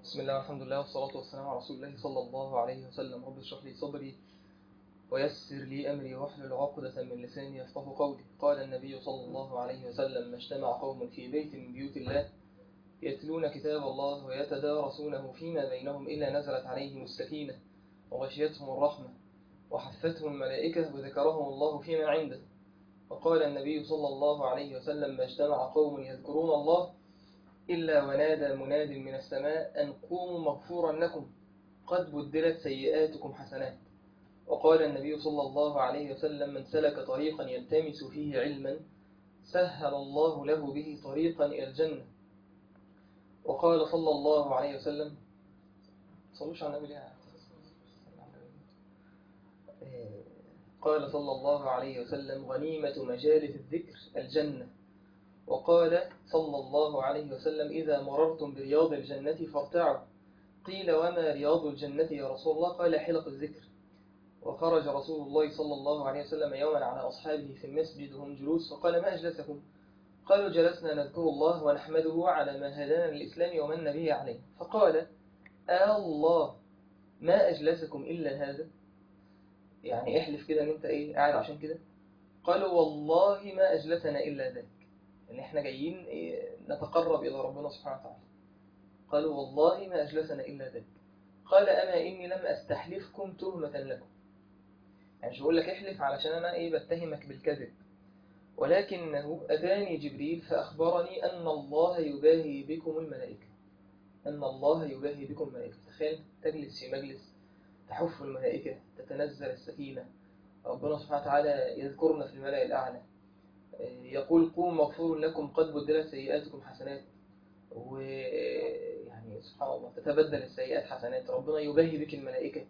بسم الله والحمد لله والصلاة والسلام على رسول الله صلى الله عليه وسلم. رب اشرح لي صدري ويسر لي أمري واحلل عقدة من لساني يفقهوا قولي. قال النبي صلى الله عليه وسلم: ما اجتمع قوم في بيت من بيوت الله يتلون كتاب الله ويتدارسونه فيما بينهم إلا نزلت عليهم السكينة وغشيتهم الرحمة وحفتهم الملائكة وذكرهم الله فيما عنده. وقال النبي صلى الله عليه وسلم: ما اجتمع قوم يذكرون الله إلا ونادى مناد من السماء أن قوموا مغفورا لكم قد بدلت سيئاتكم حسنات. وقال النبي صلى الله عليه وسلم: من سلك طريقا يلتمس فيه علما سهل الله له به طريقا إلى الجنة. وقال صلى الله عليه وسلم: صلوش على النبي. قال صلى الله عليه وسلم: غنيمة مجالس الذكر الجنة. وقال صلى الله عليه وسلم: إذا مررتم برياض الجنة فارتعوا. قيل: وما رياض الجنة يا رسول الله؟ قال: حلق الذكر. وخرج رسول الله صلى الله عليه وسلم يوما على أصحابه في المسجد وهم جلوس، فقال: ما أجلسكم؟ قالوا: جلسنا نذكر الله ونحمده على ما هدانا للإسلام ومن به عليه. فقال: الله ما أجلسكم إلا هذا؟ يعني احلف كده ان انت قاعد عشان كده. قالوا: والله ما أجلسنا إلا ذاك، ان احنا جايين نتقرب إلى ربنا سبحانه وتعالى. قالوا: والله ما أجلسنا إلا ذاك. قال: أما إني لم أستحلفكم تهمة لكم، يعني مش بقول لك احلف علشان أنا بتهمك بالكذب، ولكنه أتاني جبريل فأخبرني أن الله يباهي بكم الملائكة. أن الله يباهي بكم الملائكة. تخيل تجلس في مجلس تحف الملائكة، تتنزل السكينة، ربنا سبحانه وتعالى يذكرنا في الملأ الأعلى، يقول: قوم مغفور لكم قد بدلت سيئاتكم حسنات. ويعني سبحان الله تتبدل السيئات حسنات، ربنا يباهي بك الملائكة.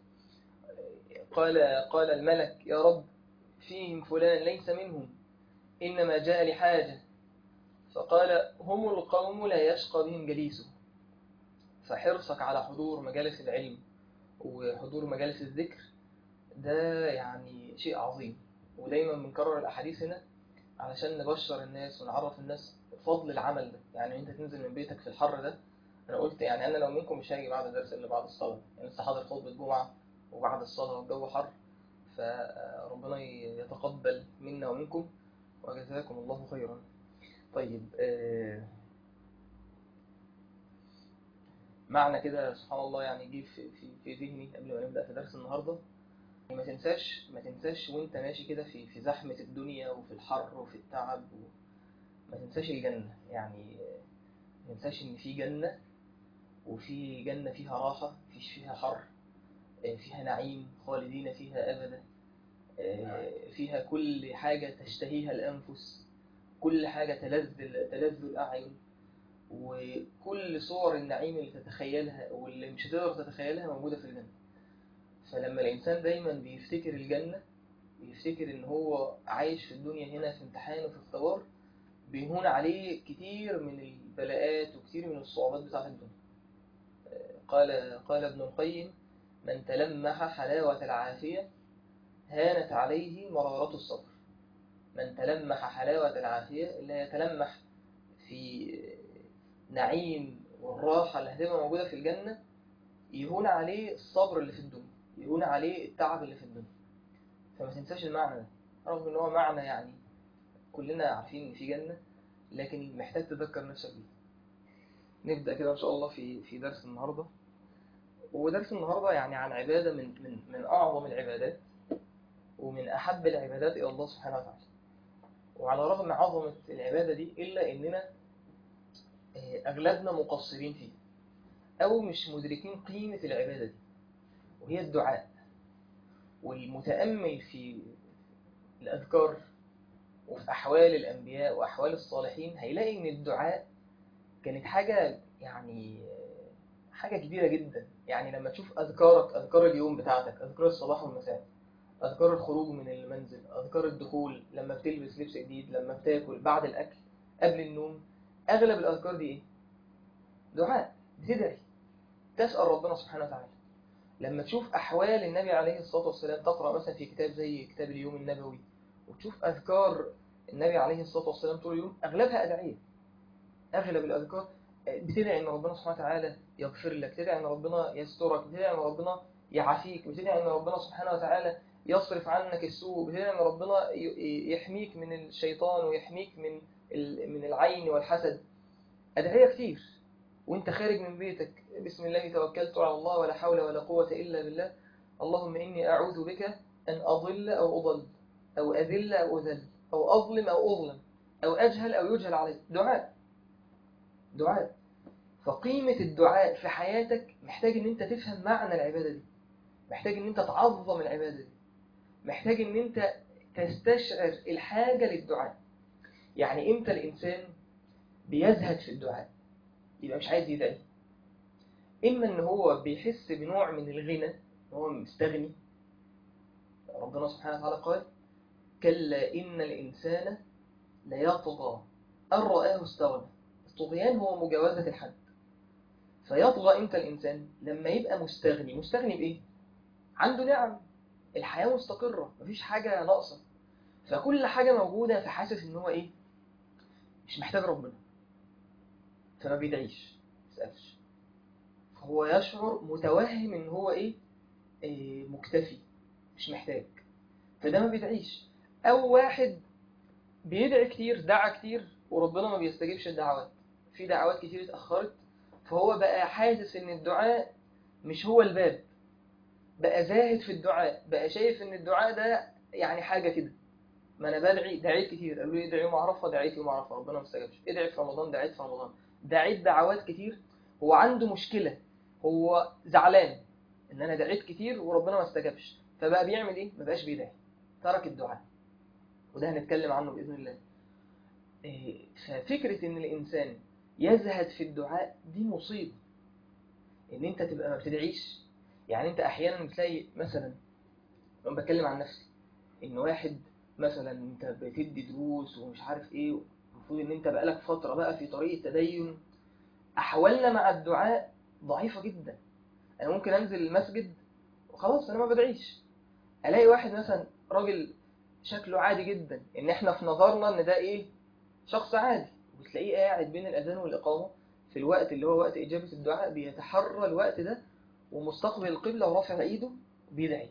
قال الملك: يا رب فيهم فلان ليس منهم، إنما جاء لحاجة. فقال: هم القوم لا يشقى بهم جليسه. فحرصك على حضور مجالس العلم وحضور مجالس الذكر ده يعني شيء عظيم. ودايما بنكرر الأحاديث هنا علشان نبشر الناس ونعرف الناس فضل العمل ده. يعني انت تنزل من بيتك في الحر ده، انا قلت يعني انا لو منكم مش هاجي بعد الدرس الا بعد الصلاه، يعني لسه حاضر خطبه جمعه وبعد الصلاه والجو حر، فربنا يتقبل منا ومنكم وجزاكم الله خيرا. طيب، معنى كده سبحان الله يعني جه في ذهني قبل ما نبدا في درس النهارده. ما تنساش وانت ماشي كده في زحمه الدنيا وفي الحر وفي التعب، ما تنساش الجنه. يعني ما تنساش ان في جنه، وفي جنه فيها راحه، مفيش فيها حر، فيها نعيم خالدين فيها ابدا، فيها كل حاجه تشتهيها الانفس، كل حاجه تلذ الاعين، وكل صور النعيم اللي تتخيلها واللي مش هتقدر تتخيلها موجوده في الجنه. فلما الانسان دايما بيفتكر الجنه، بيفتكر ان هو عايش في الدنيا هنا في امتحان وفي اختبار، بيهون عليه كتير من البلاءات وكتير من الصعوبات بتاعت الدنيا. قال ابن القيم: من تلمح حلاوة العافية هانت عليه مرارة الصبر. من تلمح حلاوة العافية، اللي يتلمح في نعيم والراحة اللي هتبقى موجودة في الجنة، يهون عليه الصبر اللي في الدنيا، يهون عليه التعب اللي في الدنيا. فما تنساش المعنى ده، رغم ان هو معنى يعني كلنا عارفين ان في جنة، لكن محتاج تذكر نفسك بيه. نبدأ كده ان شاء الله في درس النهاردة. ودرس النهاردة يعني عن عبادة من أعظم العبادات ومن أحب العبادات إلى الله سبحانه وتعالى. وعلى رغم عظمة العبادة دي إلا إننا أغلبنا مقصرين فيه أو مش مدركين قيمة العبادة دي، وهي الدعاء. والمتأمل في الأذكار وفي أحوال الأنبياء وأحوال الصالحين هيلاقي إن الدعاء كانت حاجة يعني حاجة كبيرة جدا. يعني لما تشوف أذكارك، أذكار اليوم بتاعتك، أذكار الصباح والمساء، أذكار الخروج من المنزل، أذكار الدخول، لما بتلبس لبس جديد، لما بتاكل، بعد الأكل، قبل النوم، أغلب الأذكار دي دعاء، بتدعي، تسأل ربنا سبحانه وتعالى. لما تشوف أحوال النبي عليه الصلاة والسلام، تقرأ مثلا في كتاب زي كتاب اليوم النبوي وتشوف أذكار النبي عليه الصلاة والسلام طول اليوم، أغلبها أدعية. أغلب الأذكار بتدعي ان ربنا سبحانه وتعالى يغفر لك، بتدعي ان ربنا يسترك، بتدعي ان ربنا يعافيك، بتدعي ان ربنا سبحانه وتعالى يصرف عنك السوء، بتدعي ان ربنا يحميك من الشيطان ويحميك من العين والحسد. أدعية كتير وانت خارج من بيتك، بسم الله توكلت على الله ولا حول ولا قوة إلا بالله، اللهم إني أعوذ بك أن أضل أو أضل، أو أذل أو أذل، أو أظلم أو أظلم، أو أجهل أو يجهل علي. دعاء، دعاء. فقيمة الدعاء في حياتك محتاج ان انت تفهم معنى العبادة دي، محتاج ان انت تعظم العبادة دي، محتاج ان انت تستشعر الحاجة للدعاء. يعني امتى الانسان بيزهد في الدعاء؟ يبقى مش عايز يدعي. اما ان هو بيحس بنوع من الغنى، هو مستغني. ربنا سبحانه وتعالى قال كلا ان الانسان ليطغى ان رآه استغنى. الطغيان هو مجاوزة الحد. فيطغى امتى الانسان؟ لما يبقى مستغني. مستغني بايه؟ عنده نعم، الحياة مستقرة، مفيش حاجة ناقصة، فكل حاجة موجودة، فحاسس ان هو ايه؟ مش محتاج ربنا، فما بيدعيش، ما يسألش. فهو يشعر متوهم ان هو ايه؟ مكتفي، مش محتاج، فده ما بيدعيش. او واحد بيدعي كتير، دعا كتير وربنا ما بيستجيبش الدعوات، في دعوات كتير اتأخرت، فهو بقى حاسس ان الدعاء مش هو الباب، بقى زاهد في الدعاء، بقى شايف ان الدعاء ده يعني حاجة كده. ما انا بدعي، دعيت كتير، قالوا لي ادعي يوم عرفه، دعيت يوم عرفه ربنا ما استجابش. ادعي في رمضان، دعيت في رمضان، دعيت دعوات كتير. هو عنده مشكله، هو زعلان ان انا دعيت كتير وربنا ما استجابش، فبقى بيعمل ايه؟ ما بقاش بيدعي، ترك الدعاء. وده هنتكلم عنه باذن الله. ففكره ان الانسان يزهد في الدعاء دي مصيبه، ان انت تبقى ما بتدعيش. يعني انت احيانا بتلاقي مثلا، لما بتكلم عن نفسي، ان واحد مثلا انت بتدي دروس ومش عارف ايه، المفروض ان انت بقالك فترة بقى في طريق التدين، احوالنا مع الدعاء ضعيفة جدا. انا ممكن انزل المسجد وخلاص انا ما بدعيش، الاقي واحد مثلا راجل شكله عادي جدا، ان احنا في نظرنا ان ده ايه؟ شخص عادي، وتلاقيه قاعد بين الاذان والاقامة في الوقت اللي هو وقت اجابة الدعاء، بيتحرى الوقت ده ومستقبل القبلة ورافع ايده بيدعي.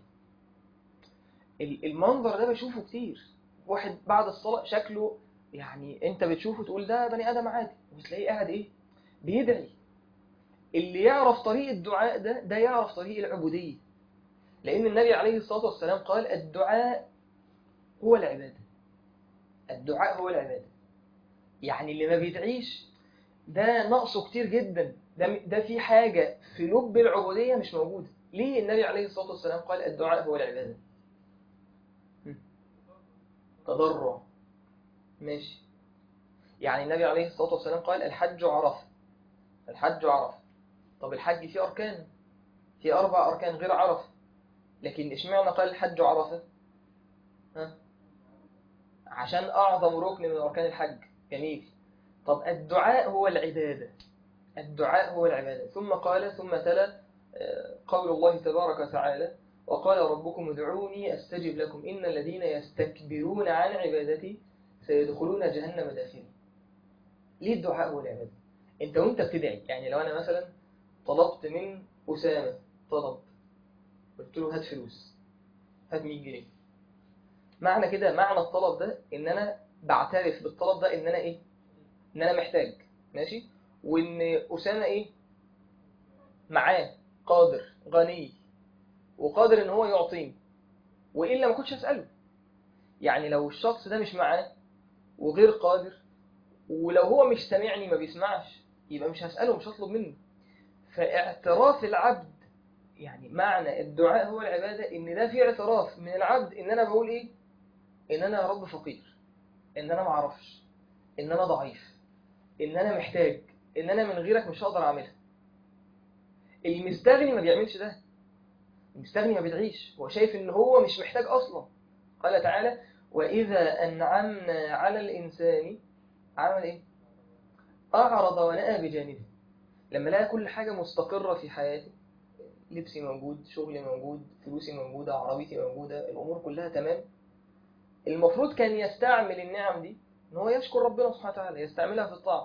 المنظر ده بشوفه كتير. واحد بعد الصلاة شكله يعني انت بتشوفه تقول ده بني ادم عادي، وتلاقيه قاعد ايه؟ بيدعي. اللي يعرف طريق الدعاء ده يعرف طريق العبودية. لان النبي عليه الصلاة والسلام قال الدعاء هو العبادة. الدعاء هو العبادة. يعني اللي ما بيدعيش ده نقصه كتير جدا، ده في حاجة في لب العبودية مش موجودة. ليه النبي عليه الصلاة والسلام قال الدعاء هو العبادة؟ تضرع، ماشي. يعني النبي عليه الصلاة والسلام قال الحج عرفة، الحج عرفة. طب الحج فيه أركان، فيه 4 أركان غير عرفة، لكن إشمعنى قال الحج عرفة؟ ها؟ عشان أعظم ركن من أركان الحج. جميل. طب الدعاء هو العبادة، الدعاء هو العبادة. ثم قال، ثم تلا قول الله تبارك وتعالى وقال ربكم ادعوني أستجب لكم إن الذين يستكبرون عن عبادتي سيدخلون جهنم داخلين. ليه الدعاء هو العبادة؟ انت وانت بتدعي، يعني لو انا مثلا طلبت من أسامة طلب، قلت له هات فلوس، هات 100 جنيه، معنى كده، معنى الطلب ده ان انا بعترف بالطلب ده ان انا ايه؟ ان انا محتاج، ماشي، وان أسامة ايه؟ معاه، قادر، غني، وقادر ان هو يعطيني، والا ما كنتش هسأله. يعني لو الشخص ده مش معاه وغير قادر، ولو هو مش سامعني ما بيسمعش، يبقى مش هسأله، مش هطلب منه. فاعتراف العبد، يعني معنى الدعاء هو العبادة، ان ده في اعتراف من العبد ان انا بقول ايه؟ ان انا يا رب فقير، ان انا معرفش، ان انا ضعيف، ان انا محتاج، ان انا من غيرك مش هقدر اعملها. المستغني ما بيعملش ده. المستغني ما بيدعيش، هو شايف ان هو مش محتاج اصلا. قال تعالى واذا انعمنا على الانسان عمل ايه؟ اعرض ونأى بجانبه. لما لقى كل حاجة مستقرة في حياتي، لبسي موجود، شغلي موجود، فلوسي موجودة، عربيتي موجودة، الأمور كلها تمام، المفروض كان يستعمل النعم دي ان هو يشكر ربنا سبحانه وتعالى، يستعملها في الطاعة.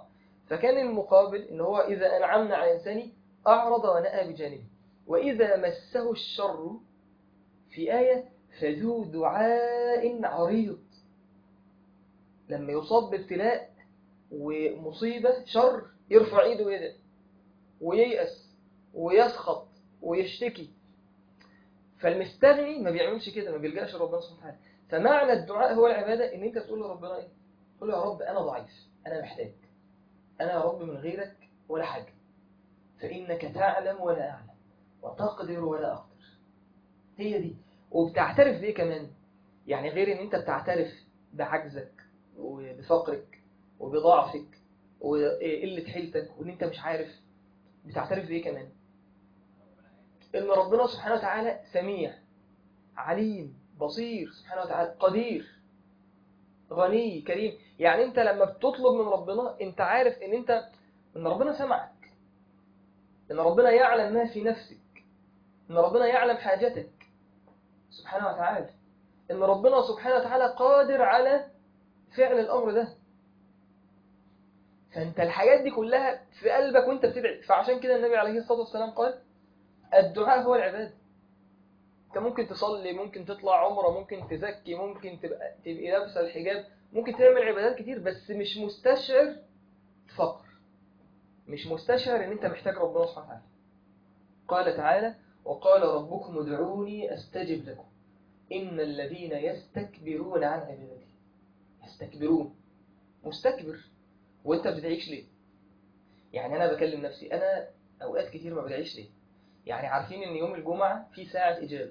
فكان المقابل إن هو إذا أنعمنا على إنسان أعرض ونأى بجانبه، وإذا مسه الشر في آية فذو دعاء عريض، لما يصاب بابتلاء ومصيبة شر يرفع إيده ويدعي وييأس ويسخط ويشتكي. فالمستغني ما بيعملش كده، ما بيلجأش لربنا سبحانه وتعالى. فمعنى الدعاء هو العبادة، إن أنت تقول لربنا إيه؟ تقول له يا رب أنا ضعيف، أنا محتاج، أنا يا رب من غيرك ولا حاجة، فإنك تعلم ولا أعلم وتقدر ولا أقدر. هي دي. وبتعترف بيه كمان، يعني غير إن أنت بتعترف بعجزك وبفقرك وبضعفك وقلة حيلتك وإن أنت مش عارف، بتعترف بيه كمان إن ربنا سبحانه وتعالى سميع عليم بصير، سبحانه وتعالى قدير غني كريم. يعني أنت لما بتطلب من ربنا أنت عارف إن ربنا سمعك، إن ربنا يعلم ما في نفسك، إن ربنا يعلم حاجتك سبحانه وتعالى، إن ربنا سبحانه وتعالى قادر على فعل الأمر ده. فأنت الحاجات دي كلها في قلبك وأنت بتدعي. فعشان كده النبي عليه الصلاة والسلام قال الدعاء هو العبادة. أنت ممكن تصلي، ممكن تطلع عمرة، ممكن تزكي، ممكن تبقى لابسة الحجاب، ممكن تعمل عبادات كتير، بس مش مستشعر فقر، مش مستشعر إن أنت محتاج ربنا سبحانه وتعالى. قال تعالى وقال ربكم ادعوني أستجب لكم إن الذين يستكبرون عن عبادتي. يستكبرون، مستكبر. وانت بتدعيش ليه؟ يعني انا بكلم نفسي، انا اوقات كتير ما بدعيش ليه؟ يعني عارفين ان يوم الجمعة في ساعة اجابة،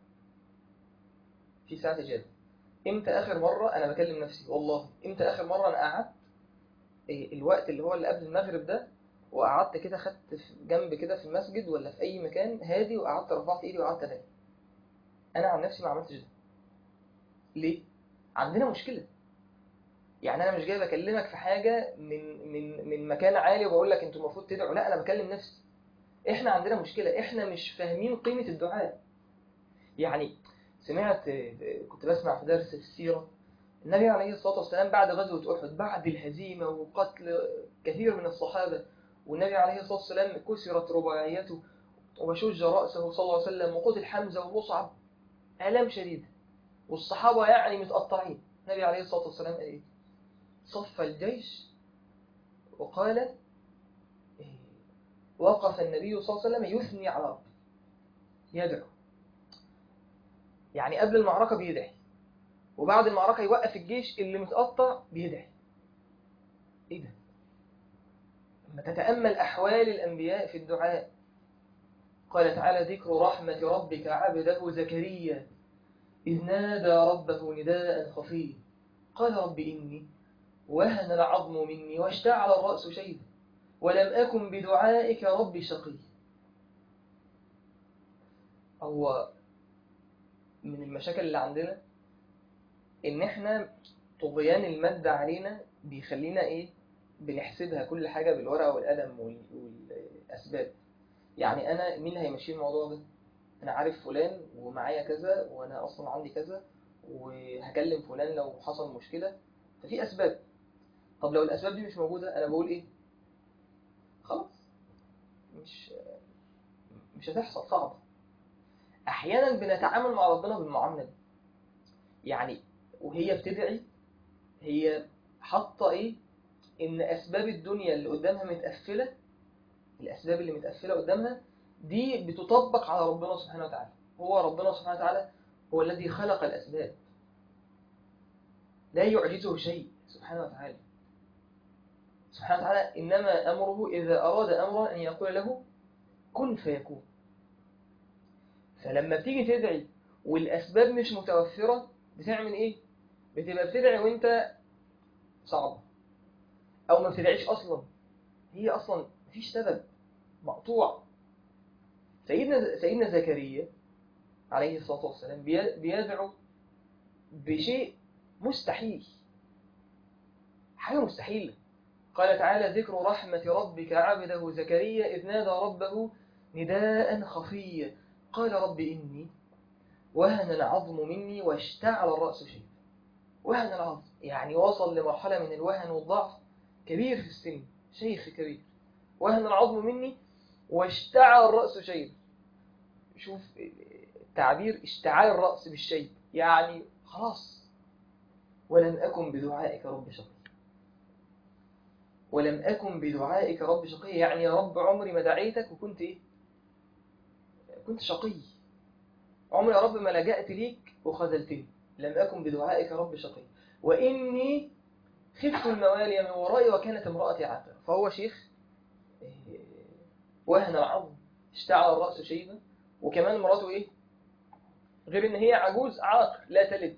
في ساعة اجابة. امتى اخر مرة انا بكلم نفسي والله، امتى اخر مرة انا قعدت الوقت اللي هو اللي قبل المغرب ده، وقعدت كده خدت في جنب كده في المسجد ولا في اي مكان هادي، وقعدت رفعت ايدي وقعدت ادعي؟ انا عن نفسي ما عملتش ده. ليه؟ عندنا مشكلة. يعني انا مش جاي بكلمك في حاجة من مكان عالي وبقول لك انتوا المفروض تدعوا، لا انا بكلم نفسي. احنا عندنا مشكلة، احنا مش فاهمين قيمة الدعاء. يعني سمعت، كنت بسمع في درس السيرة، النبي عليه الصلاة والسلام بعد غزوة أحد، بعد الهزيمة وقتل كثير من الصحابة، والنبي عليه الصلاة والسلام كسرت رباعيته وشج رأسه صلى الله عليه وسلم، وقتل حمزة ومصعب، آلام شديدة، والصحابة يعني متقطعين. النبي عليه الصلاة والسلام قال إيه؟ صف الجيش وقال وقف النبي صلى الله عليه وسلم يثني على ربه، يدعو. يعني قبل المعركة بيدعي، وبعد المعركة يوقف الجيش اللي متقطع بيدعي. ايه ده؟ لما تتأمل أحوال الأنبياء في الدعاء، قال تعالى ذكر رحمة ربك عبده زكريا إذ نادى ربه نداء خفيا قال رب إني وهن العظم مني واشتعل الرأس شيبا ولم أكن بدعائك رب شقي. هو من المشاكل اللي عندنا إن إحنا طغيان المادة علينا بيخلينا إيه؟ بنحسبها كل حاجة بالورقة والقلم والأسباب. يعني أنا مين هيمشي الموضوع ده؟ أنا عارف فلان ومعايا كذا وأنا أصلا عندي كذا وهكلم فلان لو حصل مشكلة، ففي أسباب. طب لو الأسباب دي مش موجودة أنا بقول إيه؟ خلاص، مش مش هتحصل، صعب. أحيانا بنتعامل مع ربنا بالمعاملة دي. يعني وهي بتدعي هي حاطة إيه؟ إن أسباب الدنيا اللي قدامها متقفلة، الأسباب اللي متقفلة قدامها دي بتطبق على ربنا سبحانه وتعالى. هو ربنا سبحانه وتعالى هو الذي خلق الأسباب، لا يعجزه شيء سبحانه وتعالى. سبحانه وتعالى إنما أمره إذا أراد أمرا أن يقول له كن فيكون. فلما بتيجي تدعي والأسباب مش متوفرة بتعمل إيه؟ بتبقى بتدعي وإنت صعبة، أو ما بتدعيش أصلا، هي أصلا مفيش سبب، مقطوع. سيدنا زكريا عليه الصلاة والسلام بيدعو بشيء مستحيل، حاجة مستحيلة. قال تعالى ذكر رحمة ربك عبده زكريا إذ نادى ربه نداء خفيا قال رب إني وهن العظم مني واشتعل الرأس شيبا. وهن العظم يعني وصل لمرحلة من الوهن والضعف كبير في السن، شيخ كبير، وهن العظم مني واشتعل الرأس شيب. شوف التعبير، اشتعال الرأس بالشيب، يعني خلاص. ولم أكن بدعائك رب شقي. ولم أكن بدعائك رب شقي، يعني يا رب عمري ما دعيتك وكنت إيه؟ كنت شقي. عمري يا رب ما لجأت ليك وخذلتني. لم أكن بدعائك رب شقي، وإني خفت الموالي من ورائي وكانت امرأتي عاقرة. فهو شيخ وهن العظم، اشتعل الرأس شيبا، وكمان مراته إيه؟ غير إن هي عجوز عاقر لا تلد.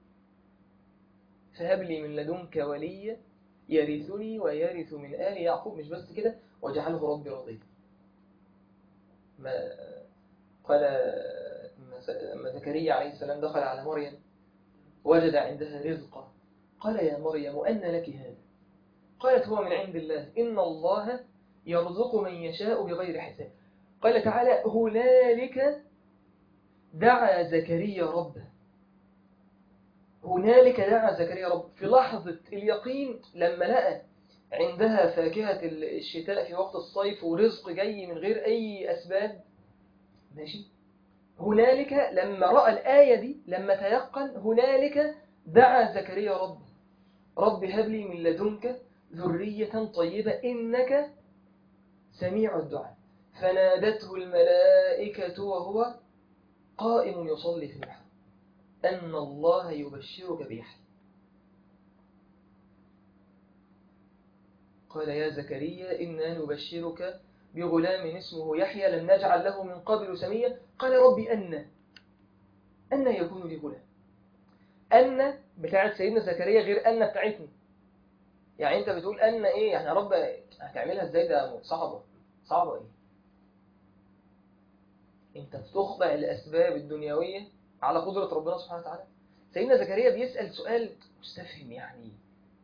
فهب لي من لدنك وليا يرثني ويرث من آل يعقوب. مش بس كده، واجعله ربي رضيا. ما قال لما زكريا عليه السلام دخل على مريم وجد عندها رزقا، قال يا مريم أن لك هذا؟ قالت هو من عند الله، إن الله يرزق من يشاء بغير حساب. قال تعالى هنالك دعا زكريا ربه. هنالك دعا زكريا ربه، في لحظة اليقين لما لقى عندها فاكهة الشتاء في وقت الصيف ورزق جاي من غير أي أسباب. ماشي. هنالك لما رأى الآية دي، لما تيقن، هنالك دعا زكريا ربه، رب هب لي من لدنك ذرية طيبة إنك سميع الدعاء. فنادته الملائكة وهو قائم يصلي في المحراب أن الله يبشرك بيحيى. قال يا زكريا إنا نبشرك بغلام اسمه يحيى لم نجعل له من قبل سميا. قال ربي أن يكون لي غلام. أن بتاعت سيدنا زكريا غير أن بتاعتنا. يعني أنت بتقول أن إيه؟ يعني يا رب هتعملها إزاي؟ ده صعبة إيه؟ أنت بتخضع الأسباب الدنيوية على قدرة ربنا سبحانه وتعالى. سيدنا زكريا بيسأل سؤال مستفهم، يعني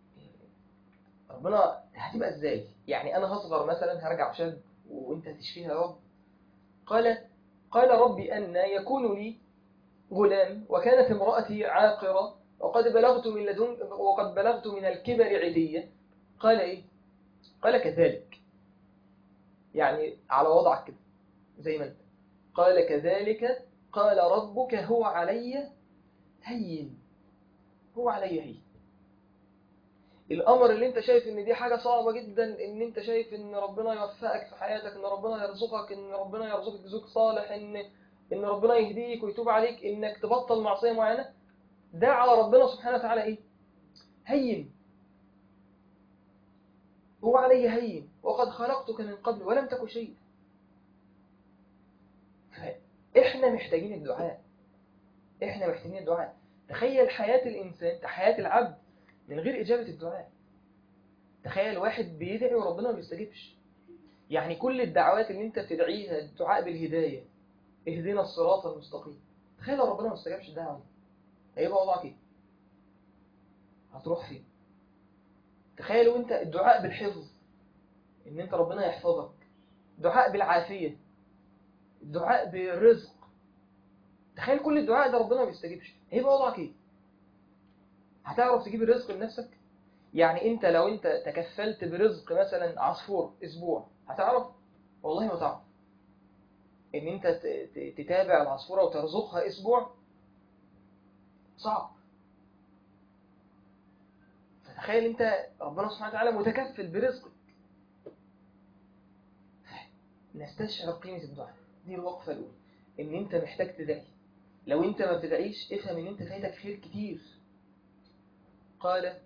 ربنا هتبقى إزاي؟ يعني أنا هصغر مثلا، هرجع شاب وأنت هتشفيها يا رب. قال ربي أن يكون لي غلام وكانت امرأتي عاقرة وقد بلغت من الكبر عتيا. قال إيه؟ قال كذلك، يعني على وضعك كده زي ما أنت. قال كذلك قال ربك هو علي هين. هو علي هين. الأمر اللي أنت شايف إن دي حاجة صعبة جدا، إن أنت شايف إن ربنا يوفقك في حياتك، إن ربنا يرزقك، إن ربنا يرزقك زوج صالح، إن ربنا يهديك ويتوب عليك، إنك تبطل معصية معينة، ده على ربنا سبحانه وتعالى إيه؟ هين. هو علي هين وقد خلقتك من قبل ولم تك شيء. إحنا محتاجين الدعاء. إحنا محتاجين الدعاء. تخيل حياة الإنسان، حياة العبد من غير إجابة الدعاء. تخيل واحد بيدعي وربنا ما بيستجيبش. يعني كل الدعوات اللي انت بتدعيها، الدعاء بالهداية، اهدنا الصراط المستقيم، تخيل لو ربنا ما استجابش الدعوة دي، هيبقى وضعك ايه؟ هتروح فين؟ تخيل وانت الدعاء بالحفظ، ان انت ربنا يحفظك، دعاء بالعافية، الدعاء بالرزق، تخيل كل الدعاء ده ربنا ما بيستجيبش، هيبقى وضعك ايه؟ هتعرف تجيب الرزق لنفسك؟ يعني انت لو انت تكفلت برزق مثلا عصفور اسبوع، هتعرف؟ والله ما تعرف. ان انت تتابع العصفورة وترزقها اسبوع صعب. فتخيل انت ربنا سبحانه وتعالى متكفل برزقك. نستشعر قيمة الدعاء. دي الوقفة الأولى، ان انت محتاج تدعي. لو انت ما بتدعيش افهم ان انت فايتك خير كتير. قال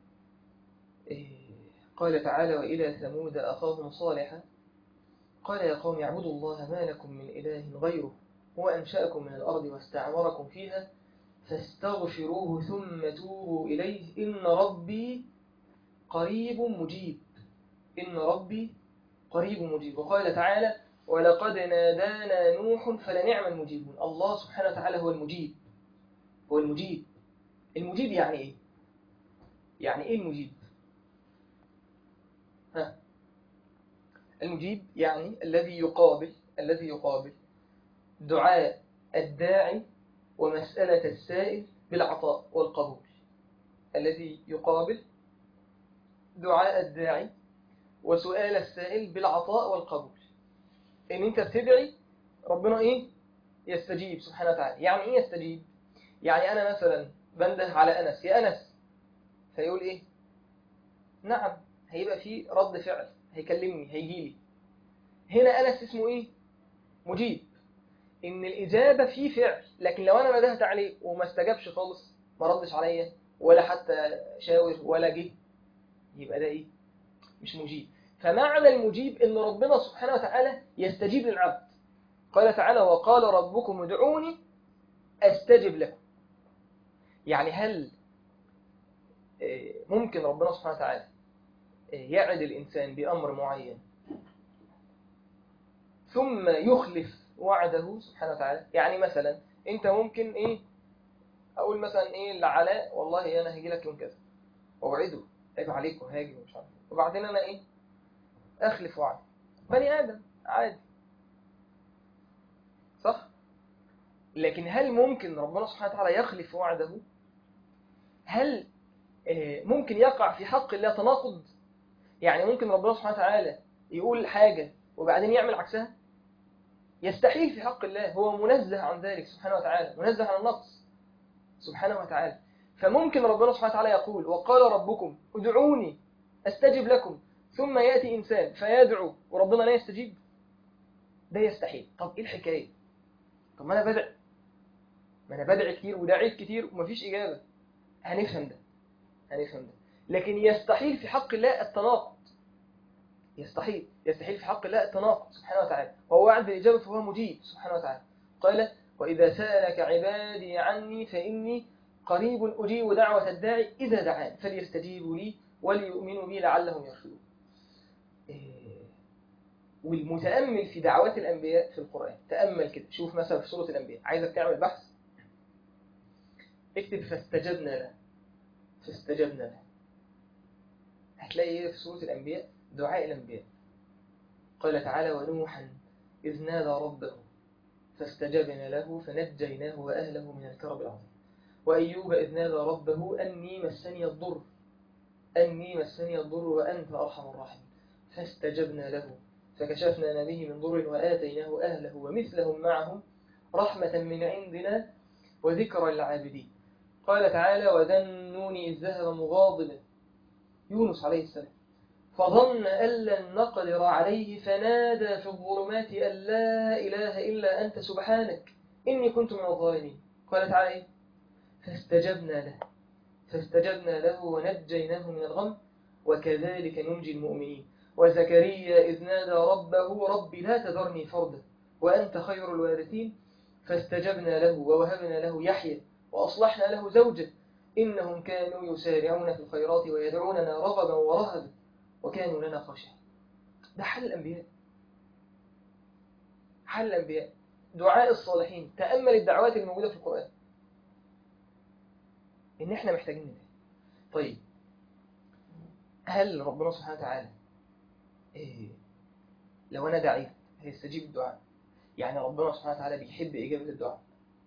قال تعالى وإلى ثمود أخاهم صالحا قال يا قوم اعبدوا الله ما لكم من إله غيره هو أنشأكم من الأرض واستعمركم فيها فاستغفروه ثم توبوا إليه إن ربي قريب مجيب. إن ربي قريب مجيب. وقال تعالى ولقد نادانا نوح فلنعم المجيبون. الله سبحانه وتعالى هو المجيب. هو المجيب. المجيب يعني إيه؟ يعني إيه المجيب؟ ها؟ المجيب يعني الذي يقابل دعاء الداعي ومسألة السائل بالعطاء والقبول. الذي يقابل دعاء الداعي وسؤال السائل بالعطاء والقبول. ان انت بتدعي ربنا ايه؟ يستجيب سبحانه وتعالى. يعني ايه يستجيب؟ يعني انا مثلا بنده على انس، يا انس، فيقول ايه؟ نعم، هيبقى في رد فعل، هيكلمني، هيجيلي. هنا انس اسمه ايه؟ مجيب. ان الاجابه في فعل. لكن لو انا ندهت عليه وما استجابش خالص، ما ردش عليا ولا حتى شاور ولا جه، يبقى ده ايه؟ مش مجيب. فمعنى المجيب ان ربنا سبحانه وتعالى يستجيب للعبد. قال تعالى: وقال ربكم ادعوني استجب لكم. يعني هل ممكن ربنا سبحانه وتعالى يعد الانسان بامر معين ثم يخلف وعده سبحانه وتعالى؟ يعني مثلا انت ممكن ايه، اقول مثلا ايه لعلاء: والله انا هاجي لك يوم كذا، اوعده، عيب عليك وهاجي ومش عارف، وبعدين انا ايه، اخلف وعد. بني ادم عادي، صح؟ لكن هل ممكن ربنا سبحانه وتعالى يخلف وعده؟ هل ممكن يقع في حق الله تناقض؟ يعني ممكن ربنا سبحانه وتعالى يقول حاجة وبعدين يعمل عكسها؟ يستحيل في حق الله، هو منزه عن ذلك سبحانه وتعالى، منزه عن النقص سبحانه وتعالى. فممكن ربنا سبحانه وتعالى يقول: وقال ربكم ادعوني استجب لكم، ثم يأتي إنسان فيدعو وربنا لا يستجيب؟ ده يستحيل. طب إيه الحكاية؟ طب ما أنا بدعي كتير ودعيت كتير ومفيش إجابة. هنفهم ده، هنفهم ده. لكن يستحيل في حق الله التناقض. يستحيل في حق الله التناقض سبحانه وتعالى. وهو وعد بالإجابة فهو مجيب سبحانه وتعالى. قال: وإذا سألك عبادي عني فإني قريب أجيب دعوة الداعي إذا دعان فليستجيبوا لي وليؤمنوا بي لعلهم يرشدون. والمتأمل في دعوات الأنبياء في القرآن، تأمل كده، شوف مثلا في سورة الأنبياء، عايزك تعمل بحث، اكتب فاستجبنا له، فاستجبنا له. هتلاقي ايه في سورة الأنبياء؟ دعاء الأنبياء. قال تعالى: ونوحا إذ نادى ربه فاستجبنا له فنجيناه وأهله من الكرب العظيم. وأيوب إذ نادى ربه أني مسني الضر وأنت أرحم الراحمين فاستجبنا له فكشفنا ما به من ضر وآتيناه أهله ومثلهم معهم رحمة من عندنا وذكرى للعابدين. قال تعالى: وذا النون إذ ذهب مغاضبا، يونس عليه السلام، فظن أن لن نقدر عليه فنادى في الظلمات أن لا إله إلا أنت سبحانك إني كنت من الظالمين. قال تعالى إيه؟ فاستجبنا له ونجيناه من الغم وكذلك ننجي المؤمنين. وزكريا إذ نادى ربه رب لا تذرني فردا وأنت خير الوارثين فاستجبنا له ووهبنا له يحيى وأصلحنا له زوجه إنهم كانوا يسارعون في الخيرات ويدعوننا رغبا ورهبا وكانوا لنا خاشعين. ده حل الأنبياء، حل الأنبياء، دعاء الصالحين. تأمل الدعوات الموجودة في القرآن، إن إحنا محتاجين ندعي. طيب، هل ربنا سبحانه وتعالى لو أنا دعيت هيستجيب الدعاء؟ يعني ربنا سبحانه وتعالى بيحب إجابة الدعاء،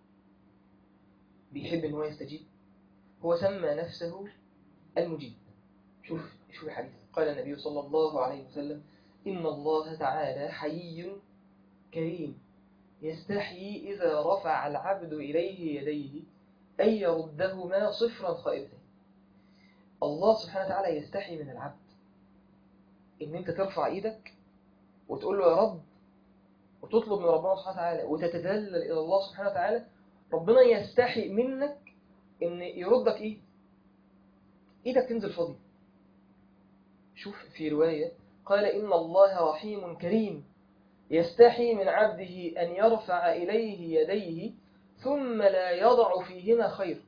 بيحب إن هو يستجيب. هو سمى نفسه المجيب. شوف الحديث، قال النبي صلى الله عليه وسلم: إن الله تعالى حيي كريم يستحيي إذا رفع العبد إليه يديه أن يردهما صفرا خائبتين. الله سبحانه وتعالى يستحي من العبد إن أنت ترفع إيدك وتقول له يا رب، وتطلب من ربنا سبحانه وتعالى وتتذلل إلى الله سبحانه وتعالى. ربنا يستحي منك إن يردك إيه؟ إيدك تنزل فاضية. شوف في رواية قال: إن الله رحيم كريم يستحي من عبده أن يرفع إليه يديه ثم لا يضع فيهما خير.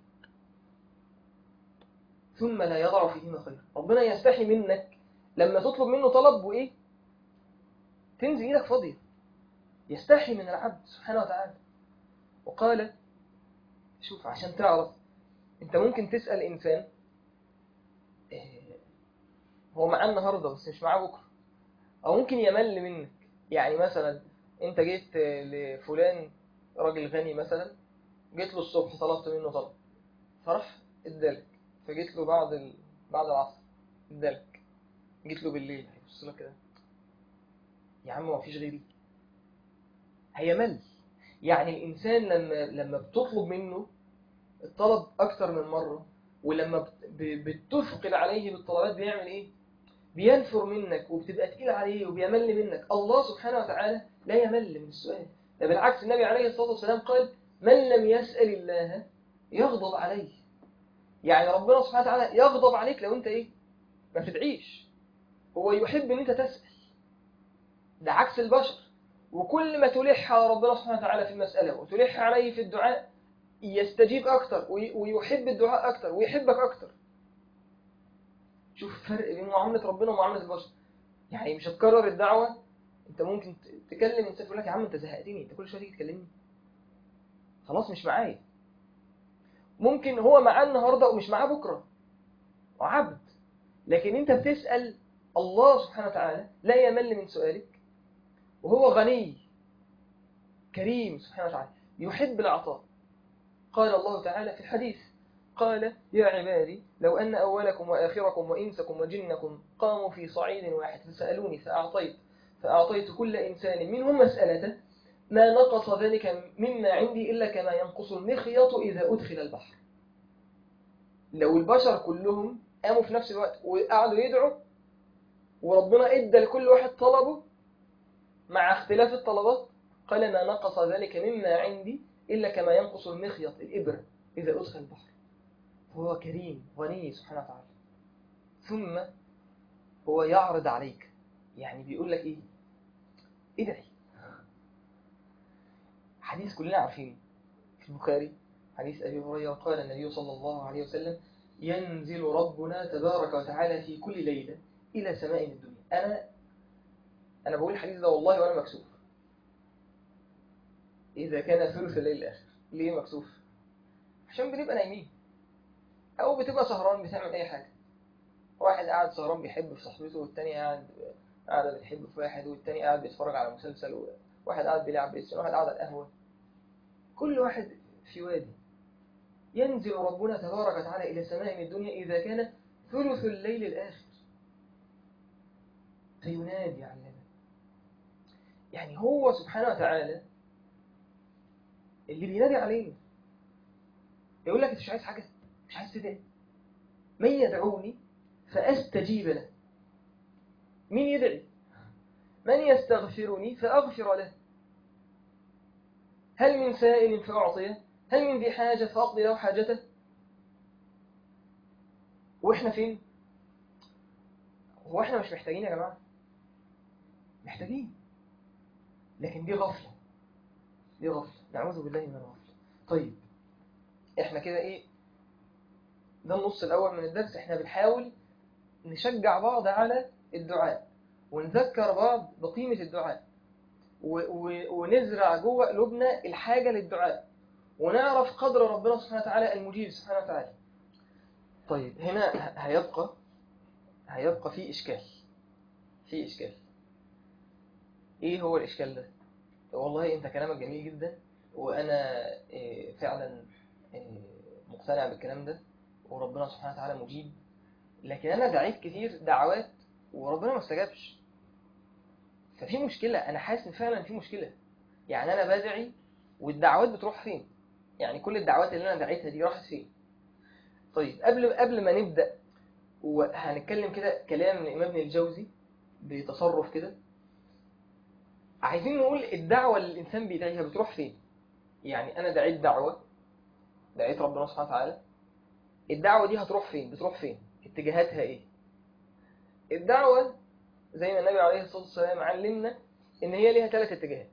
ثم لا يضع فيهما خير. ربنا يستحي منك لما تطلب منه طلب وإيه؟ تنزل إيدك فاضية. يستحي من العبد سبحانه وتعالى. وقال، شوف عشان تعرف، أنت ممكن تسأل إنسان هو معاه النهاردة بس مش معاه بكرة، أو ممكن يمل منك. يعني مثلا أنت جيت لفلان راجل غني مثلا، جيت له الصبح طلبت منه طلب فراح ادالك، فجيت له بعد العصر ادالك، جيت له بالليل بص لك كده، يا عم ما فيش غيري، هيمل. يعني الإنسان لما بتطلب منه الطلب أكتر من مرة، ولما بتثقل عليه بالطلبات بيعمل إيه؟ بينفر منك وبتبقى تقيل عليه وبيمل منك. الله سبحانه وتعالى لا يمل من السؤال، ده بالعكس النبي عليه الصلاة والسلام قال من لم يسأل الله يغضب عليه. يعني ربنا سبحانه وتعالى يغضب عليك لو أنت إيه؟ ما بتدعيش. هو يحب أن أنت تسأل، ده عكس البشر. وكل ما تلح على ربنا سبحانه وتعالى في المسألة وتلح عليه في الدعاء يستجيب أكتر ويحب الدعاء أكتر ويحبك أكتر. شوف فرق بين معاملة ربنا ومعاملة البشر. يعني مش هتكرر الدعوة، انت ممكن تكلم انسان يقول لك يا عم انت زهقتني، انت كل شويه تيجي تكلمني، خلاص مش معايا. ممكن هو معاه النهارده ومش معاه بكره، وعبد. لكن انت بتسأل الله سبحانه وتعالى لا يمل من سؤالك، وهو غني كريم سبحانه وتعالى يحب العطاء. قال الله تعالى في الحديث، قال يا عبادي لو أن أولكم وآخركم وإنسكم وجنكم قاموا في صعيد واحد فسألوني فأعطيت كل إنسان منهم مسألته ما نقص ذلك مما عندي إلا كما ينقص المخيط إذا أدخل البحر. لو البشر كلهم قاموا في نفس الوقت وقعدوا يدعوا وربنا إدى لكل واحد طلبه مع اختلاف الطلبات، قال ما نقص ذلك مما عندي إلا كما ينقص المخيط الإبرة إذا أدخل البحر. فهو كريم غني سبحانه وتعالى. ثم هو يعرض عليك، يعني بيقول لك إيه؟ ادعي. حديث كلنا عارفينه في البخاري، حديث أبي هريرة قال النبي صلى الله عليه وسلم ينزل ربنا تبارك وتعالى في كل ليلة إلى سماء الدنيا. أنا بقول الحديث ده والله وأنا مكسوف. إذا كان ثلث الليل الآخر، ليه مكسوف؟ عشان بنبقى نايمين أو بتبقى سهران بتعمل أي حاجة. واحد قاعد سهران بيحب في صاحبته، والتاني قاعدة بتحب في واحد، والتاني قاعد بيتفرج على مسلسل، وواحد قاعد بيلعب بلاي ستيشن، وواحد قاعد على القهوة، كل واحد في وادي. ينزل ربنا تبارك وتعالى إلى سماء الدنيا إذا كان ثلث الليل الآخر فينادي علنا. يعني هو سبحانه وتعالى اللي بينادي علينا، يقول لك انت مش عايز حاجة، مش عايز تدعي، من يدعوني فأستجيب له. مين يدعي؟ من يستغفرني فأغفر له. هل من سائل فأعطيه؟ هل من ذي حاجة فأقضي له حاجته؟ وإحنا فين؟ هو إحنا مش محتاجين يا جماعة؟ محتاجين، لكن دي غفلة، دي غفلة، نعوذ بالله من الغفلة. طيب إحنا كده إيه؟ ده النص الأول من الدرس. إحنا بنحاول نشجع بعض على الدعاء، ونذكر بعض بقيمة الدعاء، ونزرع جوه قلوبنا الحاجة للدعاء، ونعرف قدر ربنا سبحانه وتعالى المجيب سبحانه وتعالى. طيب هنا هيبقى في إشكال. إيه هو الإشكال ده؟ والله أنت كلامك جميل جدا، وأنا فعلا مقتنع بالكلام ده، وربنا سبحانه وتعالى مجيب، لكن أنا دعيت كتير دعوات وربنا ما استجابش. ففي مشكلة، أنا حاسس إن فعلا في مشكلة. يعني أنا بدعي والدعوات بتروح فين؟ يعني كل الدعوات اللي أنا دعيتها دي راحت فين؟ طيب قبل ما نبدأ، وهنتكلم كده كلام لإمام ابن الجوزي بتصرف كده، عايزين نقول الدعوة اللي الإنسان بيدعيها بتروح فين؟ يعني أنا دعيت دعوة، دعيت ربنا سبحانه وتعالى، الدعوة دي هتروح فين؟ بتروح فين؟ اتجاهاتها إيه؟ الدعوة زي ما النبي عليه الصلاة والسلام علمنا إن هي ليها ثلاث اتجاهات.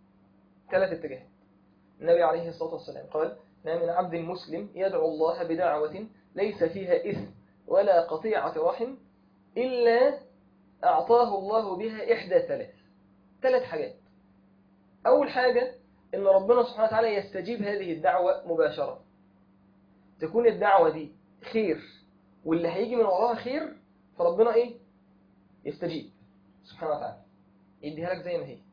النبي عليه الصلاة والسلام قال ما من عبد مسلم يدعو الله بدعوة ليس فيها إثم ولا قطيعة رحم إلا أعطاه الله بها إحدى ثلاث حاجات. أول حاجة إن ربنا سبحانه وتعالى يستجيب هذه الدعوة مباشرة، تكون الدعوة دي خير واللي هيجي من وراها خير، فربنا إيه؟ يستجيب سبحانه وتعالى، يديها لك زي ما هي.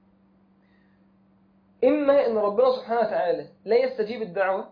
إما إن ربنا سبحانه وتعالى لا يستجيب الدعوة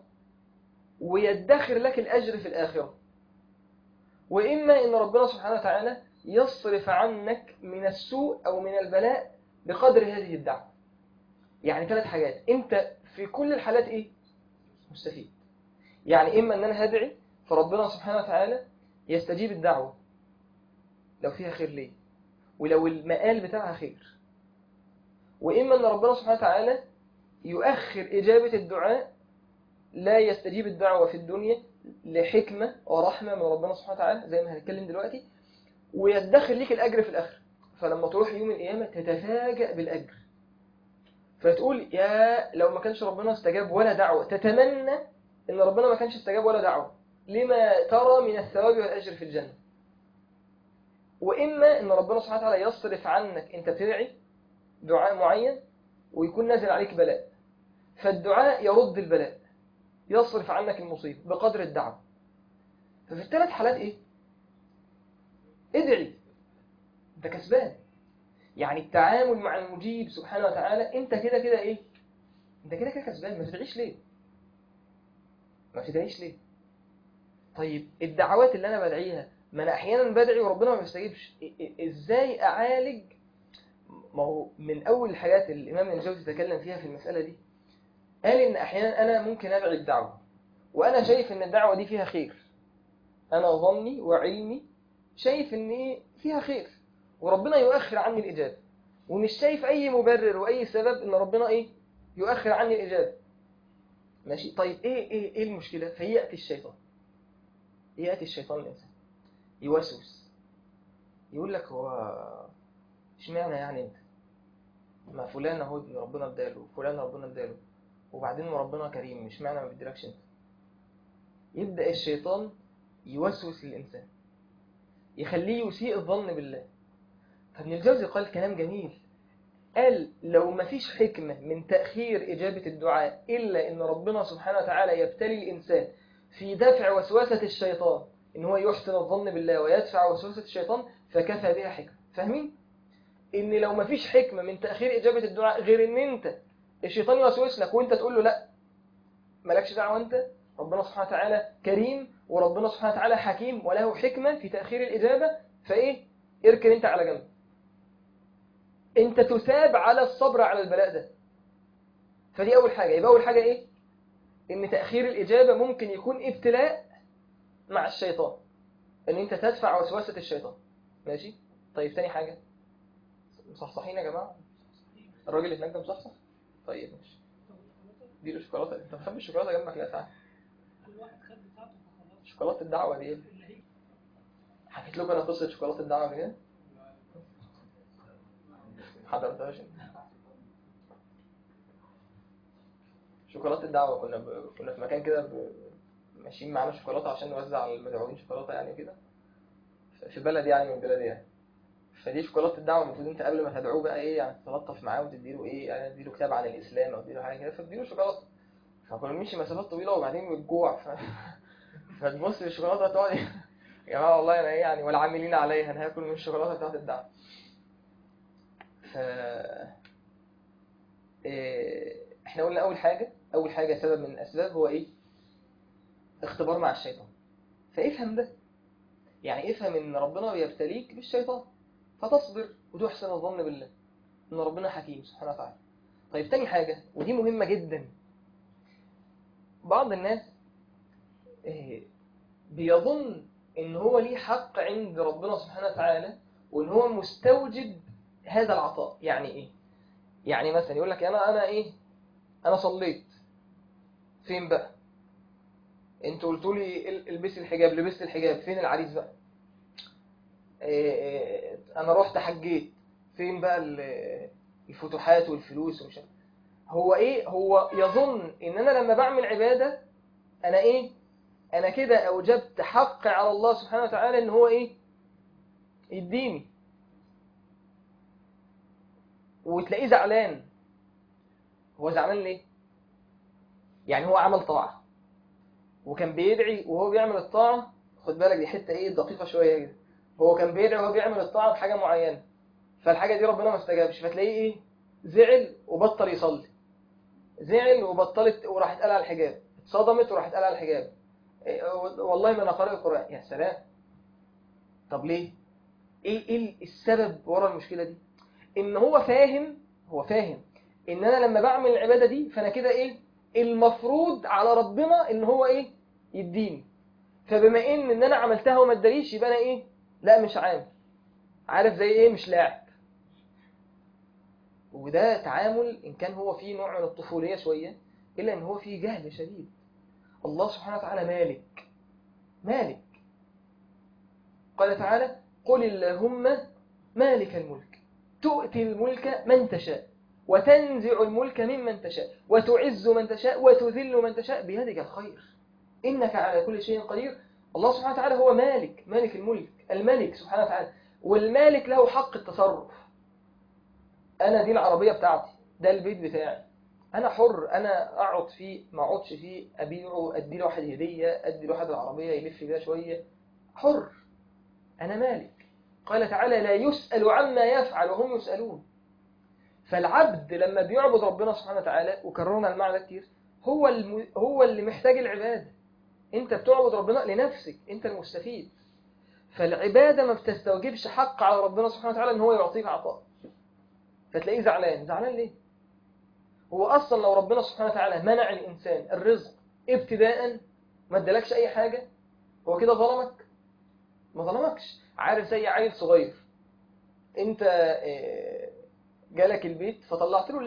ويدخر لك الأجر في الآخرة، وإما إن ربنا سبحانه وتعالى يصرف عنك من السوء أو من البلاء بقدر هذه الدعوة. يعني 3 حاجات، أنت في كل الحالات إيه؟ مستفيد. يعني إما أن أنا هدعي فربنا سبحانه وتعالى يستجيب الدعوة لو فيها خير ليه ولو المآل بتاعها خير، وإما أن ربنا سبحانه وتعالى يؤخر إجابة الدعاء، لا يستجيب الدعوة في الدنيا لحكمة ورحمة من ربنا سبحانه وتعالى زي ما هنتكلم دلوقتي، ويدخر ليك الأجر في الآخر. فلما تروح يوم القيامة تتفاجأ بالأجر، فتقول يا لو ما كانش ربنا استجاب ولا دعوة، تتمنى إن ربنا ما كانش استجاب ولا دعوة لما ترى من الثواب والأجر في الجنة. وإما إن ربنا سبحانه وتعالى يصرف عنك، أنت تدعي دعاء معين ويكون نازل عليك بلاء، فالدعاء يرد البلاء، يصرف عنك المصيبة بقدر الدعوة. ففي ال3 حالات إيه؟ ادعي، أنت كسبان. يعني التعامل مع المجيب سبحانه وتعالى أنت كده كده إيه؟ أنت كده كده كسبان. ما تدعيش ليه؟ ما تدعيش ليه؟ طيب الدعوات اللي أنا بدعيها، ما أنا أحيانا بدعي وربنا ما بيستجيبش، إزاي أعالج؟ ما هو من أول الحاجات اللي الإمام الجوزي تكلم فيها في المسألة دي، قال إن أحيانا أنا ممكن أدعي الدعوة وأنا شايف إن الدعوة دي فيها خير، أنا ظني وعلمي شايف إن إيه فيها خير، وربنا يؤخر عني الإجابة، ومش شايف أي مبرر وأي سبب إن ربنا إيه يؤخر عني الإجابة. ماشي، طيب إيه المشكلة؟ فيأتي الشيطان، يأتي الشيطان الإنسان يوسوس، يقول لك هو اشمعنى يعني أنت؟ ما فلان أهو ربنا اداله، فلان ربنا اداله، وبعدين ربنا كريم، مش معنى ما بيديلكش أنت. يبدأ الشيطان يوسوس للإنسان، يخليه يسيء الظن بالله. فابن الجوزي قال كلام جميل، قال لو ما فيش حكمة من تأخير إجابة الدعاء إلا إن ربنا سبحانه وتعالى يبتلي الإنسان في دفع وسوسة الشيطان، إن هو يحسن الظن بالله ويدفع وسوسة الشيطان، فكفى بها حكمة. فاهمين؟ إن لو ما فيش حكمة من تأخير إجابة الدعاء غير إن أنت الشيطان يوسوس لك وأنت تقول له لا مالكش دعوة، أنت ربنا سبحانه وتعالى كريم وربنا سبحانه وتعالى حكيم وله حكمة في تأخير الإجابة، فإيه؟ اركن أنت على جنب، أنت تثاب على الصبر على البلاء ده. فدي أول حاجة. يبقى أول حاجة إيه؟ إن تأخير الإجابة ممكن يكون ابتلاء مع الشيطان، إن أنت تدفع وسوسة الشيطان. ماشي؟ طيب تاني حاجة، مصحصحين يا جماعة؟ الراجل اللي هناك ده مصحصح؟ طيب ماشي، دي له شوكولاتة. أنت بتحب الشوكولاتة جنبك؟ لا تعال. شوكولاتة الدعوة دي إيه؟ حكيت لكم أنا قصة شوكولاتة الدعوة دي كده؟ حضرتهاش انت؟ شوكولاتة الدعوة كنا في مكان كده ماشيين معانا شوكولاتة عشان نوزع على المدعوين شوكولاتة يعني كده، في بلد يعني من البلاد يعني. فدي شوكولاتة الدعوة، المفروض انت قبل ما تدعوه بقى ايه يعني تلطف معاه وتديله ايه يعني، تديله كتاب عن الاسلام او تديله حاجة كده، فتديله شوكولاتة. فكنا بنمشي مسافات طويلة وبعدين بالجوع فتبص للشوكولاتة تقعد يا جماعة والله انا ايه يعني، والعاملين عليها انا هاكل من الشوكولاتة بتاعت الدعوة. ف احنا قلنا اول حاجة سبب من الاسباب هو ايه؟ اختبار مع الشيطان. فافهم ده، يعني افهم ان ربنا بيبتليك بالشيطان فتصبر وتحسن الظن بالله ان ربنا حكيم سبحانه وتعالى. طيب تاني حاجة ودي مهمة جدا، بعض الناس بيظن ان هو ليه حق عند ربنا سبحانه وتعالى وان هو مستوجب هذا العطاء. يعني ايه؟ يعني مثلا يقول لك انا ايه، انا صليت، فين بقى انتوا قلتوا لي البسي الحجاب، لبست الحجاب، فين العريس بقى؟ انا رحت حجيت، فين بقى الفتوحات والفلوس ومش هو ايه؟ هو يظن ان انا لما بعمل عبادة انا ايه، انا كده اوجبت حق على الله سبحانه وتعالى ان هو ايه يديني، وتلاقيه زعلان. هو زعلان ليه؟ يعني هو عمل طاعة وكان بيدعي وهو بيعمل الطاعة، خد بالك دي حتة ايه دقيقة شوية كده، هو كان بيدعي وهو بيعمل الطاعة بحاجة معينة، فالحاجة دي ربنا ما استجابش، فتلاقيه ايه زعل وبطل يصلي، زعل وبطلت وراحت قلع الحجاب، اتصدمت وراحت قلع الحجاب، والله ما انا قارئ القرآن. يا سلام، طب ليه؟ ايه السبب ورا المشكلة دي؟ ان هو فاهم ان انا لما بعمل العبادة دي فانا كده ايه المفروض على ربنا ان هو ايه يديني. فبما ان انا عملتها وما اداليش يبقى انا ايه لا مش عامل. عارف زي ايه مش لاعب. وده تعامل ان كان هو فيه نوع من الطفولية شوية الا ان هو فيه جهل شديد. الله سبحانه وتعالى مالك قال تعالى قل اللهم مالك الملك تؤتي الملك من تشاء وتنزع الملك ممن تشاء وتعز من تشاء وتذل من تشاء بيدك الخير إنك على كل شيء قدير. الله سبحانه وتعالى هو مالك الملك الملك سبحانه وتعالى. والمالك له حق التصرف. أنا دي العربية بتاعتي ده البيت بتاعي أنا حر. أنا أقعد فيه ما أقعدش فيه أبيعه أدي له واحد هدية أدي له واحد العربية يلف بيها شوية حر. أنا مالك. قال تعالى لا يسأل عما يفعل وهم يسألون. فالعبد لما بيعبد ربنا سبحانه وتعالى وكررنا المعنى ده كتير هو اللي محتاج العبادة. انت بتعبد ربنا لنفسك انت المستفيد. فالعبادة ما بتستوجبش حق على ربنا سبحانه وتعالى ان هو يعطيك عطاء فتلاقيه زعلان ليه؟ هو اصلا لو ربنا سبحانه وتعالى منع الانسان الرزق ابتداء ما ادالكش اي حاجة هو كده ظلمك؟ ما ظلمكش. عارف زي عيل صغير انت جالك البيت فطلعت له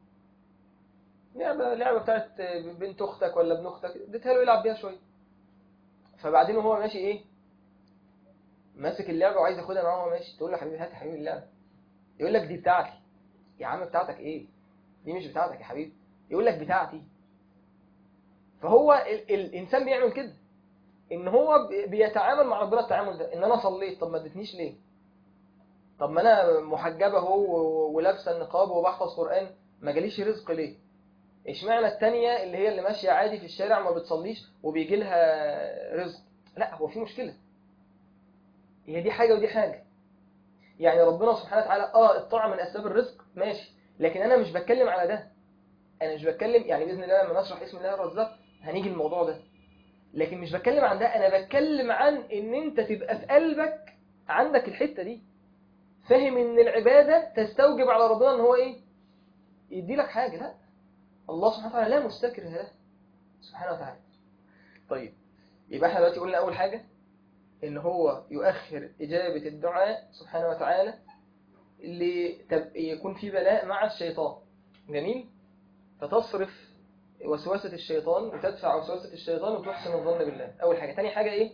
لعبة بتاعت بنت اختك ولا ابن اختك اديتها له يلعب بيها شوية. فبعدين وهو ماشي ايه ماسك اللعبة وعايز ياخدها معاه وهو ماشي تقول له حبيبي هات يا حبيبي اللعبة يقول لك دي بتاعتي. يا عم بتاعتك ايه دي مش بتاعتك يا حبيبي يقول لك بتاعتي. فهو الانسان بيعمل كده ان هو بيتعامل مع ربنا التعامل ده ان انا صليت طب ما ادتنيش ليه؟ طب ما انا محجبة اهو ولابسه النقاب وبحفظ قرآن ما جاليش رزق ليه؟ اشمعنى التانية اللي هي اللي ماشية عادي في الشارع ما بتصليش وبيجي لها رزق؟ لا هو في مشكلة. هي دي حاجة ودي حاجة. يعني ربنا سبحانه وتعالى الطاعة من أسباب الرزق ماشي لكن أنا مش بتكلم على ده. أنا مش بتكلم يعني بإذن الله لما نشرح اسم الله الرزاق هنيجي الموضوع ده. لكن مش بتكلم عن ده أنا بتكلم عن إن أنت تبقى في قلبك عندك الحتة دي فاهم إن العبادة تستوجب على ربنا إن هو إيه يدي لك حاجة. لا الله سبحانه وتعالى لا مستكره له سبحانه وتعالى. طيب يبقى احنا دلوقتي قلنا أول حاجة إن هو يؤخر إجابة الدعاء سبحانه وتعالى اللي يكون في بلاء مع الشيطان. جميل. فتصرف وسوسة الشيطان وتدفع وسوسة الشيطان وتحسن الظن بالله. أول حاجة. تاني حاجة إيه؟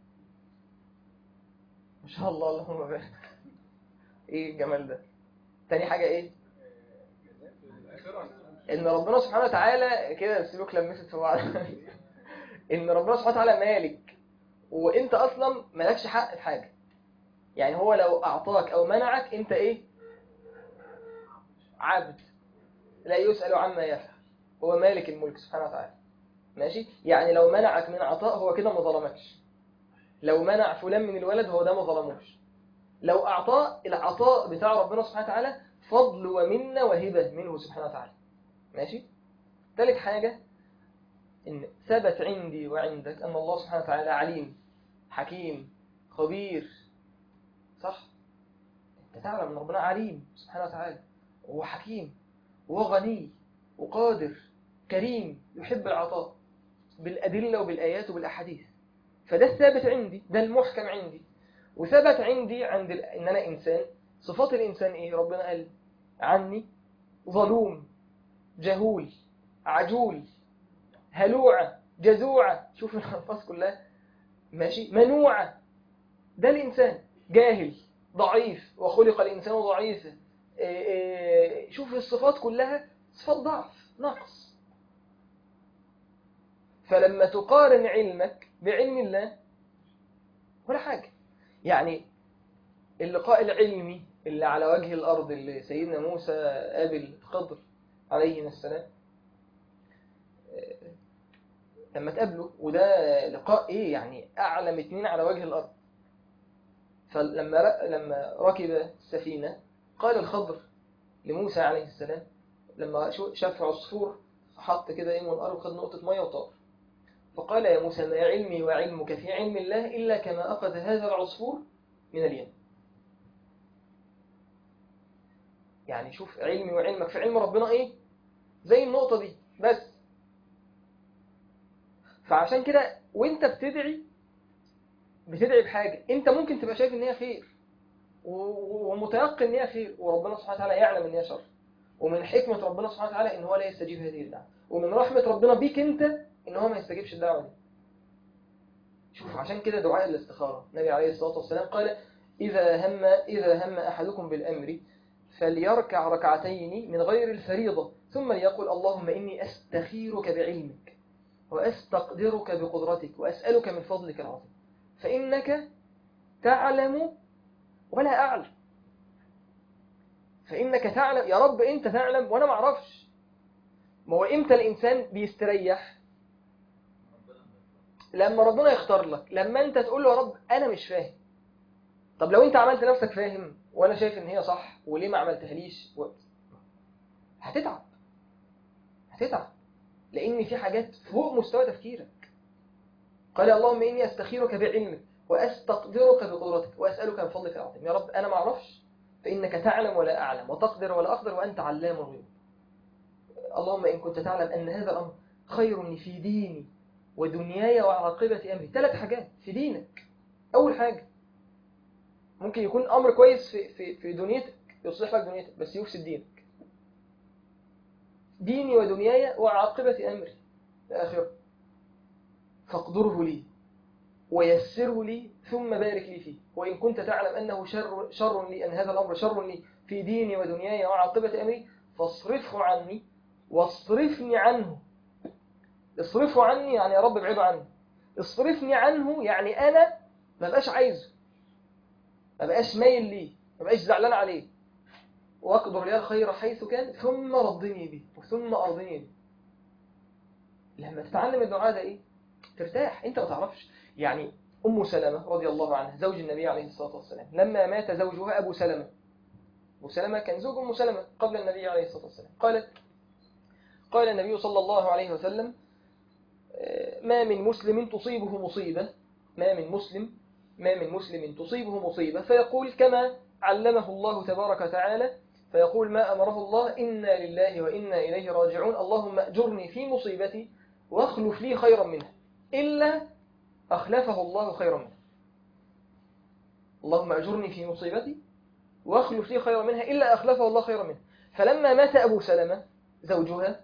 ما شاء الله اللهم بارك. إيه الجمال ده؟ تاني حاجة إيه؟ إن ربنا سبحانه وتعالى كده السلوك لمست في بعض. إن ربنا سبحانه وتعالى مالك وإنت أصلا مالكش حق في حاجة. يعني هو لو أعطاك أو منعك أنت إيه؟ عبد لا يسأل عما يفعل. هو مالك الملك سبحانه وتعالى. ماشي؟ يعني لو منعك من عطاء هو كده ما ظلمكش. لو منع فلان من الولد هو ده ما ظلموش. لو أعطاه العطاء بتاع ربنا سبحانه وتعالى فضل ومنة وهبة منه سبحانه وتعالى. ماشي؟ ثالث حاجة إن ثبت عندي وعندك أن الله سبحانه وتعالى عليم حكيم خبير. صح؟ أنت تعلم أن ربنا عليم سبحانه وتعالى وهو حكيم وغني وقادر كريم يحب العطاء بالأدلة وبالآيات وبالأحاديث. فده الثابت عندي ده المحكم عندي. وثبت عندي إن أنا إنسان. صفات الإنسان إيه؟ ربنا قال عني ظلوم جهول عجول هلوعة جزوعة. شوف الألفاظ كلها ماشي منوعة. ده الإنسان جاهل ضعيف وخلق الإنسان ضعيفا. شوف الصفات كلها صفات ضعف نقص. فلما تقارن علمك بعلم الله ولا حاجة. يعني اللقاء العلمي اللي على وجه الأرض اللي سيدنا موسى قابل خضر عليه السلام لما تقابله وده لقاء إيه يعني أعلم اتنين على وجه الأرض. فلما ركب السفينة قال الخضر لموسى عليه السلام لما شاف عصفور حط كده إيه من الأرض وخد نقطة مية وطار. فقال يا موسى ما علمي وعلمك في علم الله إلا كما أخذ هذا العصفور من اليم. يعني شوف علمي وعلمك في علم ربنا ايه زي النقطة دي بس. فعشان كده وانت بتدعي بحاجة انت ممكن تبقى شايف ان هي خير ومتيقن ان هي خير، وربنا سبحانه وتعالى يعلم ان هي شر. ومن حكمة ربنا سبحانه وتعالى ان هو لا يستجيب هذه الدعوة، ومن رحمة ربنا بيك انت ان هو ما يستجيبش الدعوة دي. شوف عشان كده دعاء الاستخارة النبي عليه الصلاة والسلام قال إذا هم أحدكم بالأمر فليركع ركعتين من غير الفريضة ثم ليقول اللهم إني أستخيرك بعلمك وأستقدرك بقدرتك وأسألك من فضلك العظيم فإنك تعلم ولا أعلم. فإنك تعلم يا رب، أنت تعلم وأنا ما أعرفش. ما هو إمتى الإنسان بيستريح؟ لما ربنا يختار لك، لما أنت تقول له يا رب أنا مش فاهم. طب لو أنت عملت نفسك فاهم وأنا شايف إن هي صح وليه ما عملتها ليش هتتعب لأن في حاجات فوق مستوى تفكيرك. قال اللهم إني أستخيرك بعلمك وأستقدرك بقدرتك وأسألك من فضلك العظيم. يا رب أنا ما أعرفش فإنك تعلم ولا أعلم وتقدر ولا أقدر وأنت علام الغيوب. اللهم إن كنت تعلم أن هذا الأمر خير لي في ديني ودنياي وعاقبة أمري. 3 حاجات في دينك. أول حاجة ممكن يكون أمر كويس في دنيتك، يصلح لك دنيتك بس يفسد دينك. ديني ودنياي وعاقبة أمري الآخرة فاقدره لي ويسره لي ثم بارك لي فيه. وإن كنت تعلم أنه شر لي، أن هذا الأمر شر لي في ديني ودنياي وعاقبة أمري فاصرفه عني واصرفني عنه. اصرفه عني يعني يا رب ابعده عني. اصرفني عنه يعني أنا ما بقاش عايزه، ما بقاش مايل ليه، ما بقاش زعلان عليه. واقدر لي الخير حيث كان ثم رضني به وثم أرضني به. لما تتعلم الدعاء ده إيه؟ ترتاح. أنت ما تعرفش يعني أم سلمة رضي الله عنها زوج النبي عليه الصلاة والسلام لما مات زوجها أبو سلمة. أبو سلمة كان زوج أم سلمة قبل النبي عليه الصلاة والسلام. قال النبي صلى الله عليه وسلم ما من مسلم تصيبه مصيبة ما من مسلم تصيبه مصيبة فيقول كما علمه الله تبارك وتعالى، فيقول ما أمره الله إنا لله وإنا إليه راجعون اللهم أجرني في مصيبتي واخلف لي خيرا منها إلا أخلفه الله خيرا منها. اللهم أجرني في مصيبتي واخلف لي خيرا منها إلا أخلفه الله خيرا منها. فلما مات أبو سلمة زوجها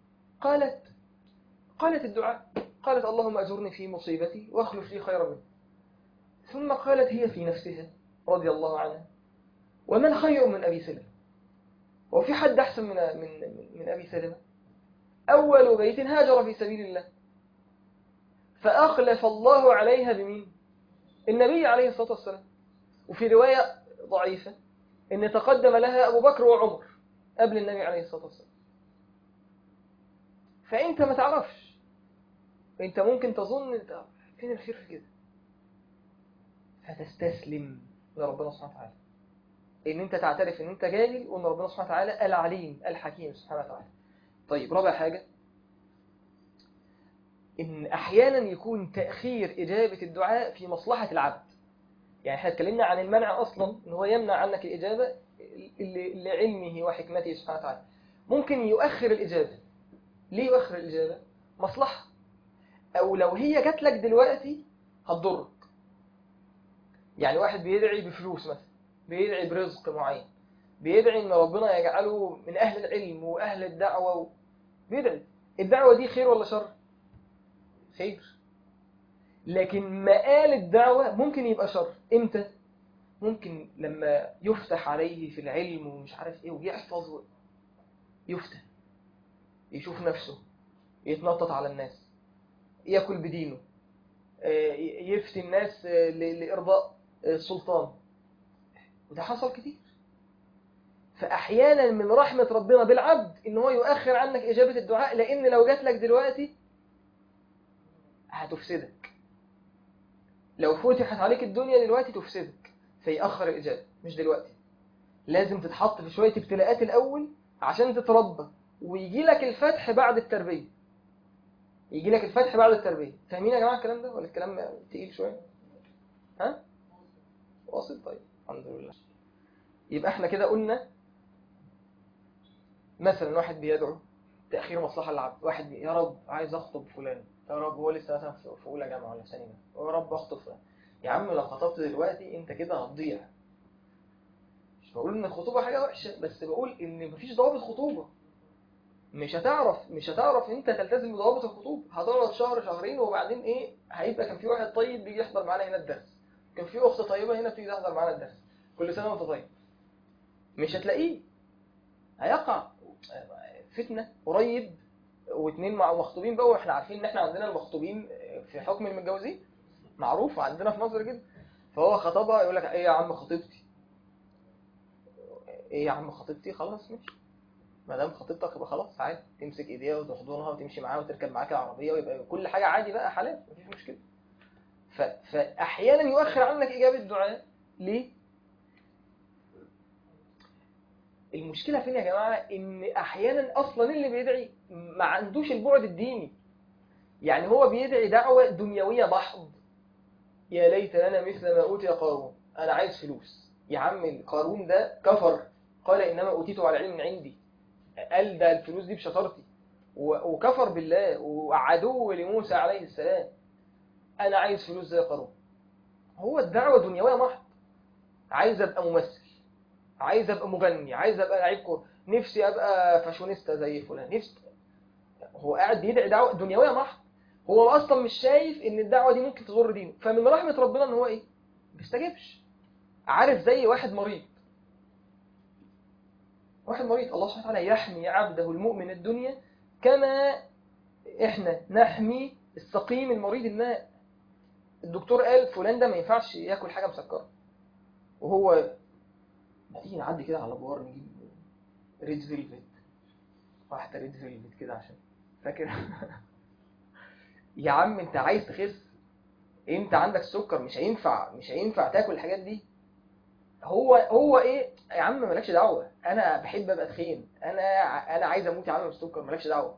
قالت الدعاء، قالت اللهم أجرني في مصيبتي واخلف لي خيرا منها. ثم قالت هي في نفسها رضي الله عنها ومن خير من أبي سلمة؟ وفي حد أحسن من أبي سلمة؟ أول بيت هاجر في سبيل الله فأخلف الله عليها بمين؟ النبي عليه الصلاة والسلام. وفي رواية ضعيفة إن تقدم لها أبو بكر وعمر قبل النبي عليه الصلاة والسلام. فأنت ما تعرفش، فأنت ممكن تظن فين الخير في كده، فتستسلم لربنا سبحانه وتعالى. إن أنت تعترف إن أنت جاهل وإن ربنا سبحانه وتعالى العليم الحكيم سبحانه وتعالى. طيب رابع حاجة، إن أحيانا يكون تأخير إجابة الدعاء في مصلحة العبد. يعني احنا اتكلمنا عن المنع أصلا إن هو يمنع عنك الإجابة لعلمه وحكمته سبحانه وتعالى. ممكن يؤخر الإجابة. ليه يؤخر الإجابة؟ مصلحة. أو لو هي جات لك دلوقتي هتضرك. يعني واحد بيدعي بفلوس مثلا، بيدعي برزق معين، بيدعي إن ربنا يجعله من أهل العلم وأهل الدعوة بيدعي. الدعوة دي خير ولا شر؟ خير. لكن مآل الدعوة ممكن يبقى شر. إمتى؟ ممكن لما يفتح عليه في العلم ومش عارف إيه ويحفظ يفتح، يشوف نفسه، يتنطط على الناس، يأكل بدينه، يفتي الناس لإرضاء السلطان. وده حصل كتير. فأحيانا من رحمة ربنا بالعبد إن هو يؤخر عنك إجابة الدعاء، لأن لو جات لك دلوقتي هتفسدك. لو فتحت عليك الدنيا دلوقتي تفسدك، فيأخر الإجابة. مش دلوقتي، لازم تتحط في شوية ابتلاءات الأول عشان تتربى ويجي لك الفتح بعد التربية. يجي لك الفتح بعد التربية. فاهمين يا جماعة الكلام ده ولا الكلام تقيل شوية؟ واصل؟ طيب الحمد لله. يبقى احنا كده قلنا مثلا واحد بيدعو تأخير مصلحة للعبد، واحد يا رب عايز أخطب فلان، يا رب هو لسه مثلا في أولى جامعة ولا في ثانية جامعة، يا رب أخطب فلان. يا عم لو خطبت دلوقتي أنت كده هتضيع. مش بقول إن الخطوبة حاجة وحشة، بس بقول إن مفيش ضوابط خطوبة. مش هتعرف أنت تلتزم بضوابط الخطوبة، هتقعد شهر شهرين وبعدين إيه، هيبقى كان في واحد طيب بيجي يحضر معانا هنا الدرس، كان في أخت طيبة هنا بتيجي تحضر معانا الدرس، كل سنة وأنت طيب. مش هتلاقيه، هيقع فتنة قريب. واتنين مع مخطوبين بقى، واحنا عارفين ان احنا عندنا المخطوبين في حكم المتجوزين معروف عندنا في مصر كده. فهو خطبها يقول لك ايه يا عم خطيبتي، ايه يا عم خطيبتي، خلاص ماشي، ما دام خطيبتك يبقى خلاص عادي، تمسك ايديها وتحضنها وتمشي معاها وتركب معاك العربيه ويبقى كل حاجه عادي بقى حلال، مفيش مشكله. فاحيانا يؤخر عنك اجابه الدعاء. ليه؟ المشكله فين يا جماعه؟ ان احيانا اصلا اللي بيدعي ما عندوش البعد الديني، يعني هو بيدعي دعوه دنيويه محض. يا ليت لنا مثل ما أوتي قارون، أنا عايز فلوس. يا عم قارون ده كفر، قال إنما أوتيته على علم عندي، قال ده الفلوس دي بشطارتي، وكفر بالله وعدو لموسى عليه السلام. أنا عايز فلوس زي قارون. هو الدعوة دنيوية محض، عايز أبقى ممثل، عايز أبقى مغني، عايز أبقى لعيب كورة، نفسي أبقى فاشونيستا زي فلان، نفسي. هو قاعد بيدعي دعوة دنيوية محض، هو اصلا مش شايف ان الدعوه دي ممكن تضر دينه. فمن رحمه ربنا ان هو ايه، ما بيستجيبش. عارف زي واحد مريض، واحد مريض الله سبحانه وتعالى يحمي عبده المؤمن الدنيا كما احنا نحمي السقيم المريض الماء. الدكتور قال فلان ده ما ينفعش ياكل حاجه مسكره، وهو ما تيجي نعدي كده على بوار نجيب ريد فيلفت، واحده ريد فيلفت كده عشان فاكر. يا عم انت عايز تخس، انت عندك سكر، مش هينفع تاكل الحاجات دي. هو ايه يا عم، مالكش دعوه، انا بحب ابقى تخين، انا عايز اموت يا عم بالسكر، مالكش دعوه.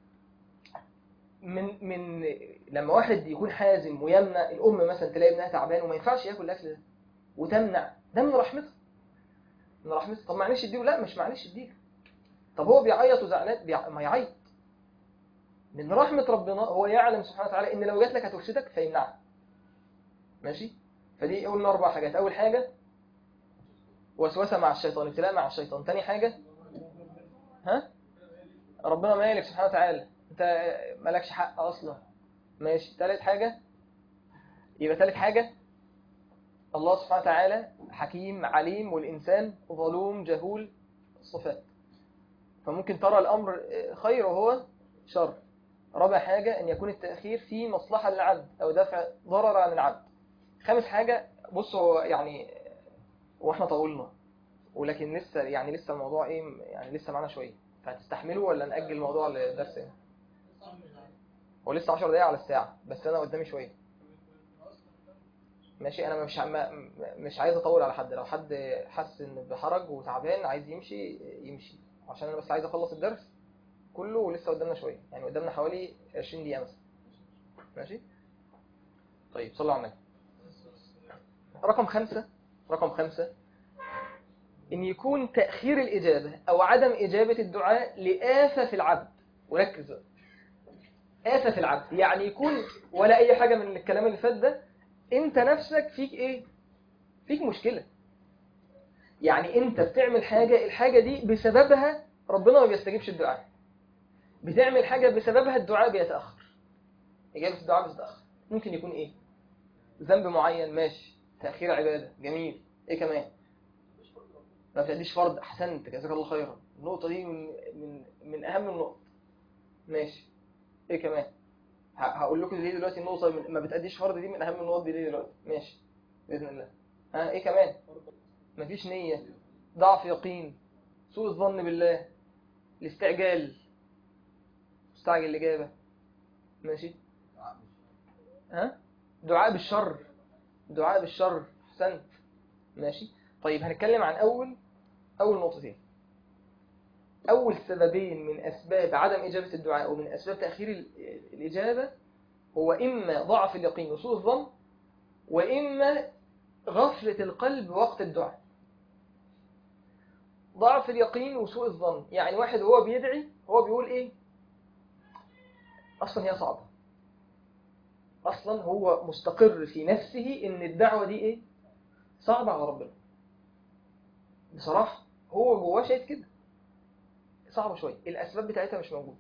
من لما واحد يكون حازم ويمنع، الام مثلا تلاقي ابنها تعبان وما ينفعش ياكل الاكل ده وتمنع، ده من رحمتها، من رحمتها. طب معلش اديله، لا مش معلش اديله. طب هو بيعيط وزعلان، ما يعيط. من رحمه ربنا هو يعلم سبحانه وتعالى ان لو جات لك هتفسدك فيمنعها. ماشي. فدي قلنا 4 حاجات. اول حاجه وسوسه مع الشيطان، ابتلاء مع الشيطان. تاني حاجه ها، ربنا مالك سبحانه وتعالى، انت مالكش حق اصلا. ماشي. تالت حاجة، يبقى تالت حاجة الله سبحانه وتعالى حكيم عليم والإنسان ظلوم جهول صفات، فممكن ترى الأمر خير وهو شر. رابع حاجة أن يكون التأخير فيه مصلحة للعبد أو دفع ضرر عن العبد. خامس حاجة، بصوا يعني واحنا طولنا، ولكن لسه الموضوع ايه، يعني لسه معنا شوية، فهتستحملوا ولا نأجل الموضوع للدرس ايه؟ هو لسه 10 دقايق على الساعة، بس أنا قدامي شوية. ماشي. أنا مش عايز أطول على حد، لو حد حس إن بحرج وتعبان عايز يمشي يمشي، عشان أنا بس عايز أخلص الدرس كله، ولسه قدامنا شوية، يعني قدامنا حوالي 20 دقيقة مثلا. ماشي. طيب صلوا على النبي. رقم 5 إن يكون تأخير الإجابة أو عدم إجابة الدعاء لآفة في العبد. وركز بقى، آفة في العبد يعني يكون ولا أي حاجة من الكلام اللي فات ده، أنت نفسك فيك إيه؟ فيك مشكلة. يعني أنت بتعمل حاجة، الحاجة دي بسببها ربنا ما بيستجيبش الدعاء، بتعمل حاجة بسببها الدعاء بيتأخر، إجابة الدعاء بتتأخر. ممكن يكون إيه؟ ذنب معين، ماشي، تأخير عبادة، جميل. إيه كمان؟ ما بتأديش فرض، أحسنت جزاك الله خيرا، النقطة دي من أهم النقط. ماشي. إيه كمان؟ هقول لكم ليه دلوقتي النقطة ما بتأديش فرض دي من أهم النقط دي ليه دلوقتي. ماشي بإذن الله. ها إيه كمان؟ مفيش نية، ضعف يقين، سوء الظن بالله، الاستعجال، مستعجل الإجابة. ماشي. ها، دعاء بالشر، دعاء بالشر، أحسنت. ماشي. طيب هنتكلم عن أول نقطتين. أول سببين من أسباب عدم إجابة الدعاء ومن أسباب تأخير الإجابة هو إما ضعف اليقين وسوء الظن، وإما غفلة القلب وقت الدعاء. ضعف اليقين وسوء الظن. يعني واحد هو بيدعي هو بيقول ايه، اصلا هي صعبة، اصلا هو مستقر في نفسه ان الدعوة دي ايه، صعبة على ربنا. بصراحة هو جواه شايف كده صعبة شوية، الاسباب بتاعتها مش موجودة.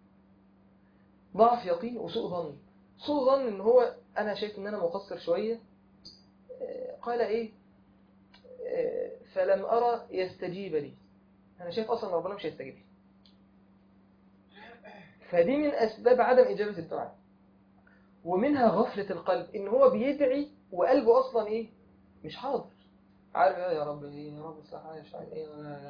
ضعف يقين وسوء ظن. سوء ظن ان هو انا شايف ان انا مقصر شوية. قال ايه، فلم ارى يستجيب لي، انا شايف اصلا ربنا مش هيستجيب لي. فدي من اسباب عدم اجابة الدعاء. ومنها غفلة القلب، ان هو بيدعي وقلبه اصلا ايه، مش حاضر. عارف يا رب ايه، يا رب اصلح حالي، مش عارف ايه،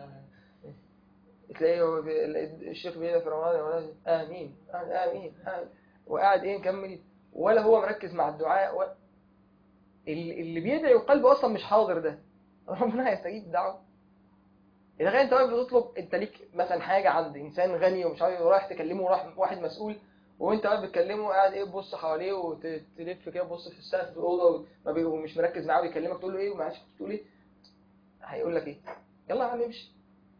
تلاقيه هو الشيخ بيدعي في رمضان ولا امين امين امين، وقاعد ايه مكمل، ولا هو مركز مع الدعاء اللي بيدعي وقلبه اصلا مش حاضر ده ربنا هيستجيب الدعوه؟ اذا كان انت واقف بتطلب، انت ليك مثلا حاجه عند انسان غني ومش عارف، ورايح تكلمه، وراح واحد مسؤول، وانت واقف بتكلمه قاعد ايه تبص حواليه وتلف كده تبص في السقف في الاوضه ومش مركز معاه ويكلمك، تقول له ايه ومعلش تقول ايه، هيقول لك ايه، يلا يا عم امشي.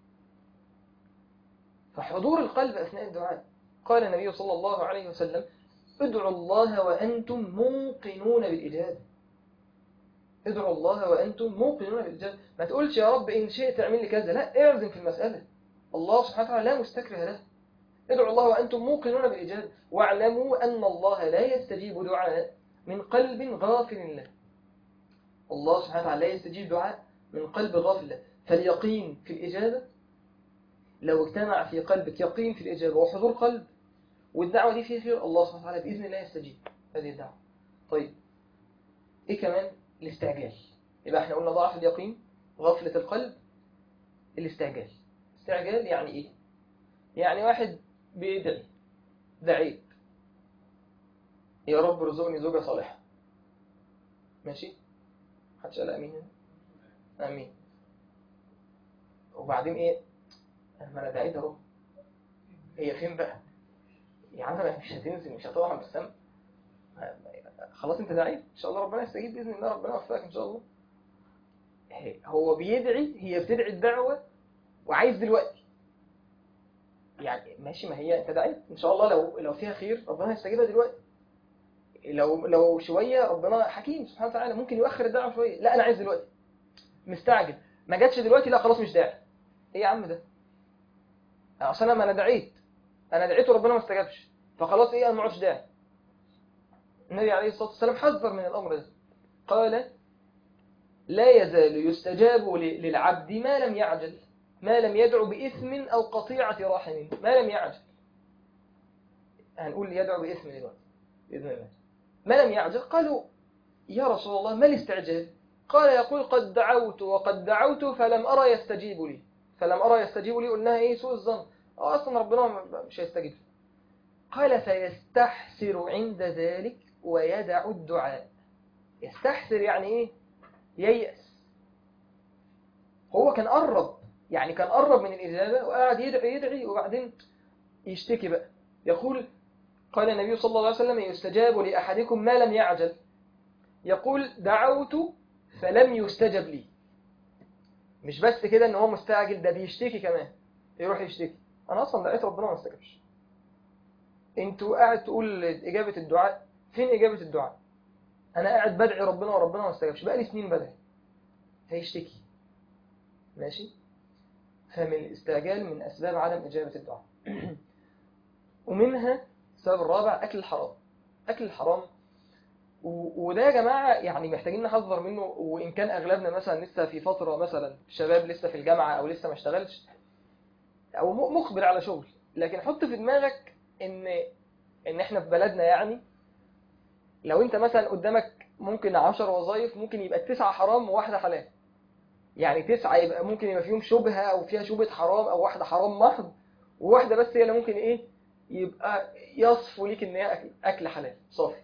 فحضور القلب اثناء الدعاء. قال النبي صلى الله عليه وسلم ادعوا الله وانتم موقنون بالاجابه. ادعوا الله وانتم موقنون بالاجابه. ما تقولش يا رب ان شئت اعمل لي كذا، لا، اعزم في المساله. الله سبحانه وتعالى لا مستكره له. ادعوا الله وأنتم موقنون بالإجابة، واعلموا أن الله لا يستجيب دعاء من قلب غافل له. الله سبحانه وتعالى لا يستجيب دعاء من قلب غافل له. فاليقين في الإجابة، لو اجتمع في قلبك يقين في الإجابة وحضور قلب والدعوة دي فيها خير، الله سبحانه وتعالى بإذن الله يستجيب هذه الدعوة. طيب إيه كمان؟ الاستعجال. يبقى احنا قلنا ضعف اليقين، غفلة القلب، الاستعجال. استعجال يعني إيه؟ يعني واحد بيدعي، دعيت يا رب ارزقني زوجة صالحة، ماشي، محدش قال امين هنا؟ امين. وبعدين ايه، ما انا دعيت اهو، هي فين بقى يا عم، مش هتنزل، مش هتقع من السما، خلاص انت دعيت ان شاء الله ربنا يستجيب باذن الله، ربنا يوفقك ان شاء الله. هو بيدعي، هي بتدعي الدعوه وعايز دلوقتي، يعني ماشي، ما هي انت دعيت ان شاء الله، لو فيها خير ربنا هيستجيبها دلوقتي، لو شويه ربنا حكيم سبحانه وتعالى ممكن يؤخر الدعوه شويه، لا انا عايز دلوقتي، مستعجل، ما جاتش دلوقتي، لا خلاص مش داعي. ايه يا عم ده، اصل انا ما انا دعيت، انا دعيت وربنا ما استجابش، فخلاص ايه انا ما عادش داعي. النبي عليه الصلاه والسلام حذر من الامر ده، قال لا يزال يستجاب للعبد ما لم يعجل، ما لم يدعو بإثم أو قطيعة رحم، ما لم يعجل. هنقول يدعو بإثم دلوقتي بإذن الله. ما لم يعجل، قالوا يا رسول الله ما الاستعجال؟ قال يقول قد دعوت وقد دعوت فلم أرى يستجيب لي، فلم أرى يستجيب لي، قلناها إيه، سوء الظن، أصلا ربنا مش هيستجيب. قال فيستحسر عند ذلك ويدع الدعاء. يستحسر يعني إيه، ييأس. هو كان قرب، يعني كان قرب من الإجابة وقاعد يدعي يدعي وبعدين يشتكي بقى، يقول قال النبي صلى الله عليه وسلم يستجاب لأحدكم ما لم يعجل، يقول دعوت فلم يستجب لي. مش بس كده ان هو مستعجل، ده بيشتكي كمان، يروح يشتكي انا اصلا دعيت ربنا ما استجابش. انتوا قاعد تقول إجابة الدعاء، فين إجابة الدعاء؟ انا قاعد بدعي ربنا وربنا ما استجابش، بقى لي سنين بدعي. هيشتكي، ماشي. فمن الاستعجال من أسباب عدم إجابة الدعاء. ومنها السبب الرابع أكل الحرام. أكل الحرام وده يا جماعة يعني محتاجين نحذر منه، وإن كان أغلبنا مثلا لسه في فترة، مثلا شباب لسه في الجامعة أو لسه ما اشتغلش أو مقبل على شغل، لكن حط في دماغك إن إحنا في بلدنا، يعني لو أنت مثلا قدامك ممكن 10 وظائف، ممكن يبقى 9 حرام وواحدة حلال. يعني 9 يبقى ممكن يبقى فيهم شبهة أو فيها شبهة حرام، أو واحدة حرام محض، وواحدة بس هي اللي ممكن إيه يبقى يصفو ليك إن هي أكل حلال صافي.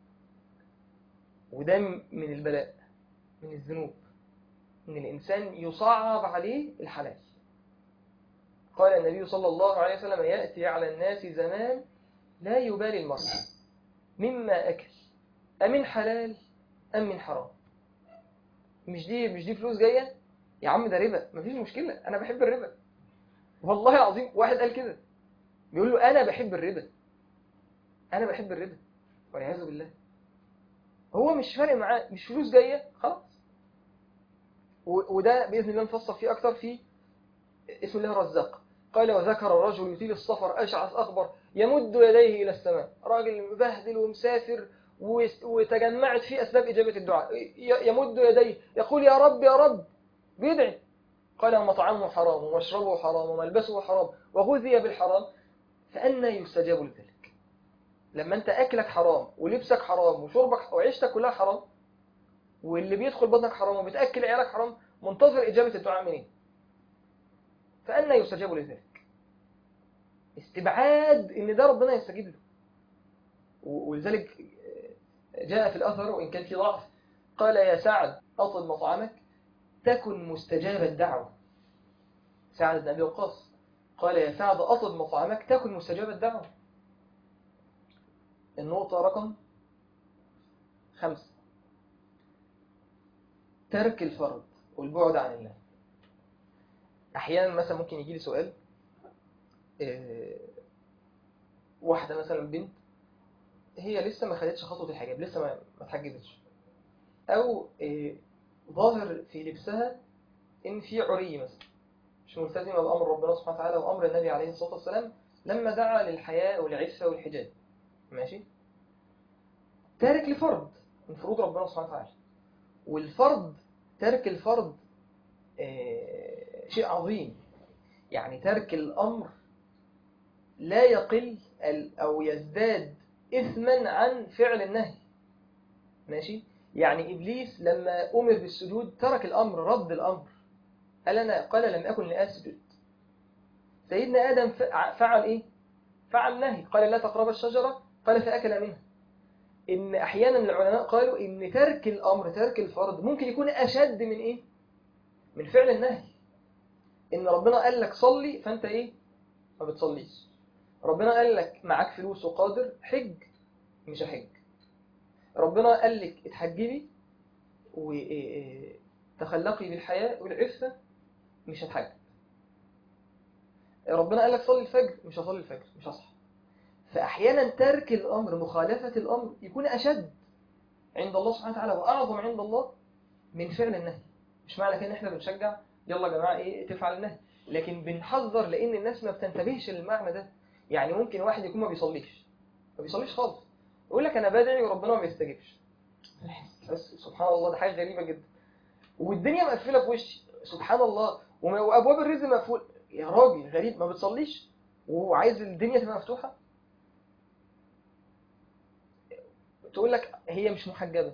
وده من البلاء، من الذنوب، إن الإنسان يصعب عليه الحلال. قال النبي صلى الله عليه وسلم يأتي على الناس زمان لا يبالي المرء مما أكل أمن حلال أم من حرام. مش دي فلوس جاية، يا عم ده ربا، مفيش مشكلة، أنا بحب الربا. والله العظيم واحد قال كده، بيقول له أنا بحب الربا، أنا بحب الربا، والعياذ بالله. هو مش فارق معاه، مش فلوس جاية خلاص. وده بإذن الله نفصل فيه أكتر في اسم الله الرزاق. قال وذكر الرجل يطيل السفر أشعث أخبر يمد يديه إلى السماء، راجل مبهدل ومسافر وتجمعت فيه أسباب إجابة الدعاء، يمد يديه يقول يا رب يا رب، بيدعي. قال ومطعمه حرام ومشربه حرام وملبسه حرام وغذي بالحرام فأنا يستجاب لذلك. لما أنت أكلك حرام ولبسك حرام وشربك وعيشتك كلها حرام، واللي بيدخل بطنك حرام وبتأكل عيالك حرام، منتظر إجابة الدعاء منين؟ فأنا يستجاب لذلك. استبعاد إن ده ربنا يستجيب له. ولذلك جاء في الأثر وإن كان في ضعف، قال يا سعد أطل مطعمك تكن مستجاب الدعوة. سعد بن أبي وقاص قال يا سعد أطل مطعمك تكن مستجاب الدعوة. النقطة رقم 5، ترك الفرض والبعد عن الله. أحيانا مثلا ممكن يجي لي سؤال، واحدة مثلا بنت هي لسه ما خدتش خطوة الحجاب، لسه ما اتحجبتش، أو ظاهر في لبسها إن في عري مثلا، مش ملتزمة بأمر ربنا سبحانه وتعالى وأمر النبي عليه الصلاة والسلام لما دعا للحياء والعفة والحجاب، ماشي، تارك لفرض من فروض ربنا سبحانه وتعالى. والفرض، ترك الفرض شيء عظيم، يعني ترك الأمر لا يقل أو يزداد إثما عن فعل النهي، ماشي. يعني إبليس لما أمر بالسجود ترك الأمر، رد الأمر، قال لم أكن لأسجد. سيدنا آدم فعل إيه؟ فعل نهي، قال لا تقرب الشجرة، قال فأكل منها. إن أحيانا العلماء قالوا إن ترك الأمر، ترك الفرض ممكن يكون أشد من إيه؟ من فعل النهي. إن ربنا قال لك صلي فأنت إيه؟ ما بتصليش. ربنا قال لك معاك فلوس وقادر حج، مش هحج. ربنا قال لك اتحجبي وتخلقي بالحياء والعفة، مش هتحجب. ربنا قال لك صلي الفجر، مش هصلي الفجر، مش هصحى. فأحيانا ترك الأمر، مخالفة الأمر، يكون أشد عند الله سبحانه وتعالى وأعظم عند الله من فعل النهي. مش معنى كده إن إحنا بنشجع يلا يا جماعة إيه تفعل النهي، لكن بنحذر لأن الناس ما بتنتبهش للمعنى ده. يعني ممكن واحد يكون ما بيصليش خالص، يقول لك أنا بدعي وربنا ما بيستجيبش. بس سبحان الله، ده حاجة غريبة جدا، والدنيا مقفلة في وشي، سبحان الله، وأبواب الرزق مقفول. يا راجل غريب، ما بتصليش وعايز الدنيا تبقى مفتوحة. تقول لك هي مش محجبة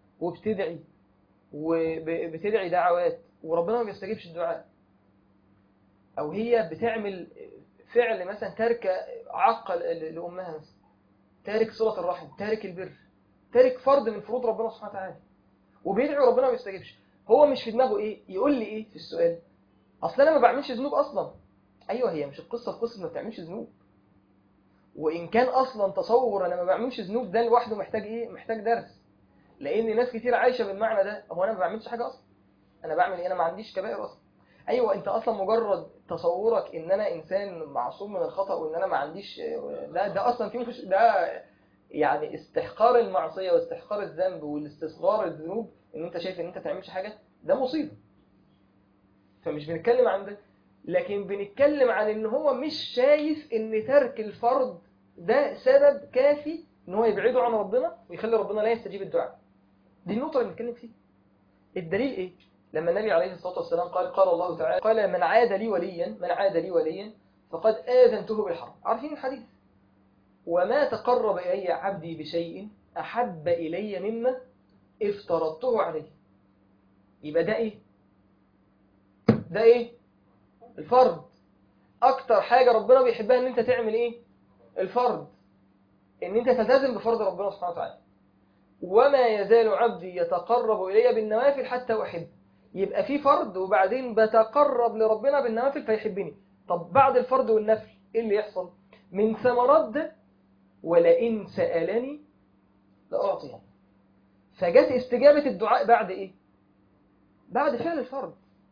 وبتدعي دعوات وربنا ما بيستجيبش الدعاء، أو هي بتعمل فعل مثلا تارك عقل لأمها مثلا، تارك صلة الرحم، تارك البر، تارك فرض من فروض ربنا سبحانه وتعالى، وبيدعي وربنا ما بيستجيبش. هو مش في دماغه إيه؟ يقول لي إيه في السؤال؟ أصل أنا ما بعملش ذنوب أصلا. أيوه، هي مش القصة في قصة ما بتعملش ذنوب، وإن كان أصلا تصور أنا ما بعملش ذنوب ده لوحده محتاج إيه؟ محتاج درس، لأن ناس كتير عايشة بالمعنى ده. هو أنا ما بعملش حاجة أصلا، أنا بعمل إيه؟ أنا ما عنديش كبائر أصلا. أيوه، أنت أصلا مجرد تصورك إن أنا إنسان معصوم من الخطأ وإن أنا ما عنديش، ده أصلا فيه ده يعني استحقار المعصية واستحقار الذنب والاستصغار الذنوب، إن أنت شايف إن أنت ما تعملش حاجة، ده مصيبة. فمش بنتكلم عن ده، لكن بنتكلم عن إن هو مش شايف إن ترك الفرض ده سبب كافي إن هو يبعده عن ربنا ويخلي ربنا لا يستجيب الدعاء. دي النقطة اللي بنتكلم فيها. الدليل إيه؟ لما النبي عليه الصلاة والسلام قال الله تعالى قال من عاد لي وليا فقد آذنته بالحرب. عارفين الحديث؟ وما تقرب إلي عبدي بشيء أحب إلي مما افترضته عليه. يبقى ده إيه؟ ده إيه؟ الفرض. أكتر حاجة ربنا بيحبها إن أنت تعمل إيه؟ الفرض، إن أنت تلتزم بفرض ربنا سبحانه وتعالى. وما يزال عبدي يتقرب إلي بالنوافل حتى أحب. يبقى في فرض وبعدين بتقرب لربنا بالنوافل فيحبني. طب بعد الفرض والنفل إيه اللي يحصل؟ من ثمرات ده ولئن سألني لأعطيه. فجت استجابة الدعاء بعد إيه؟ بعد فعل الفرض.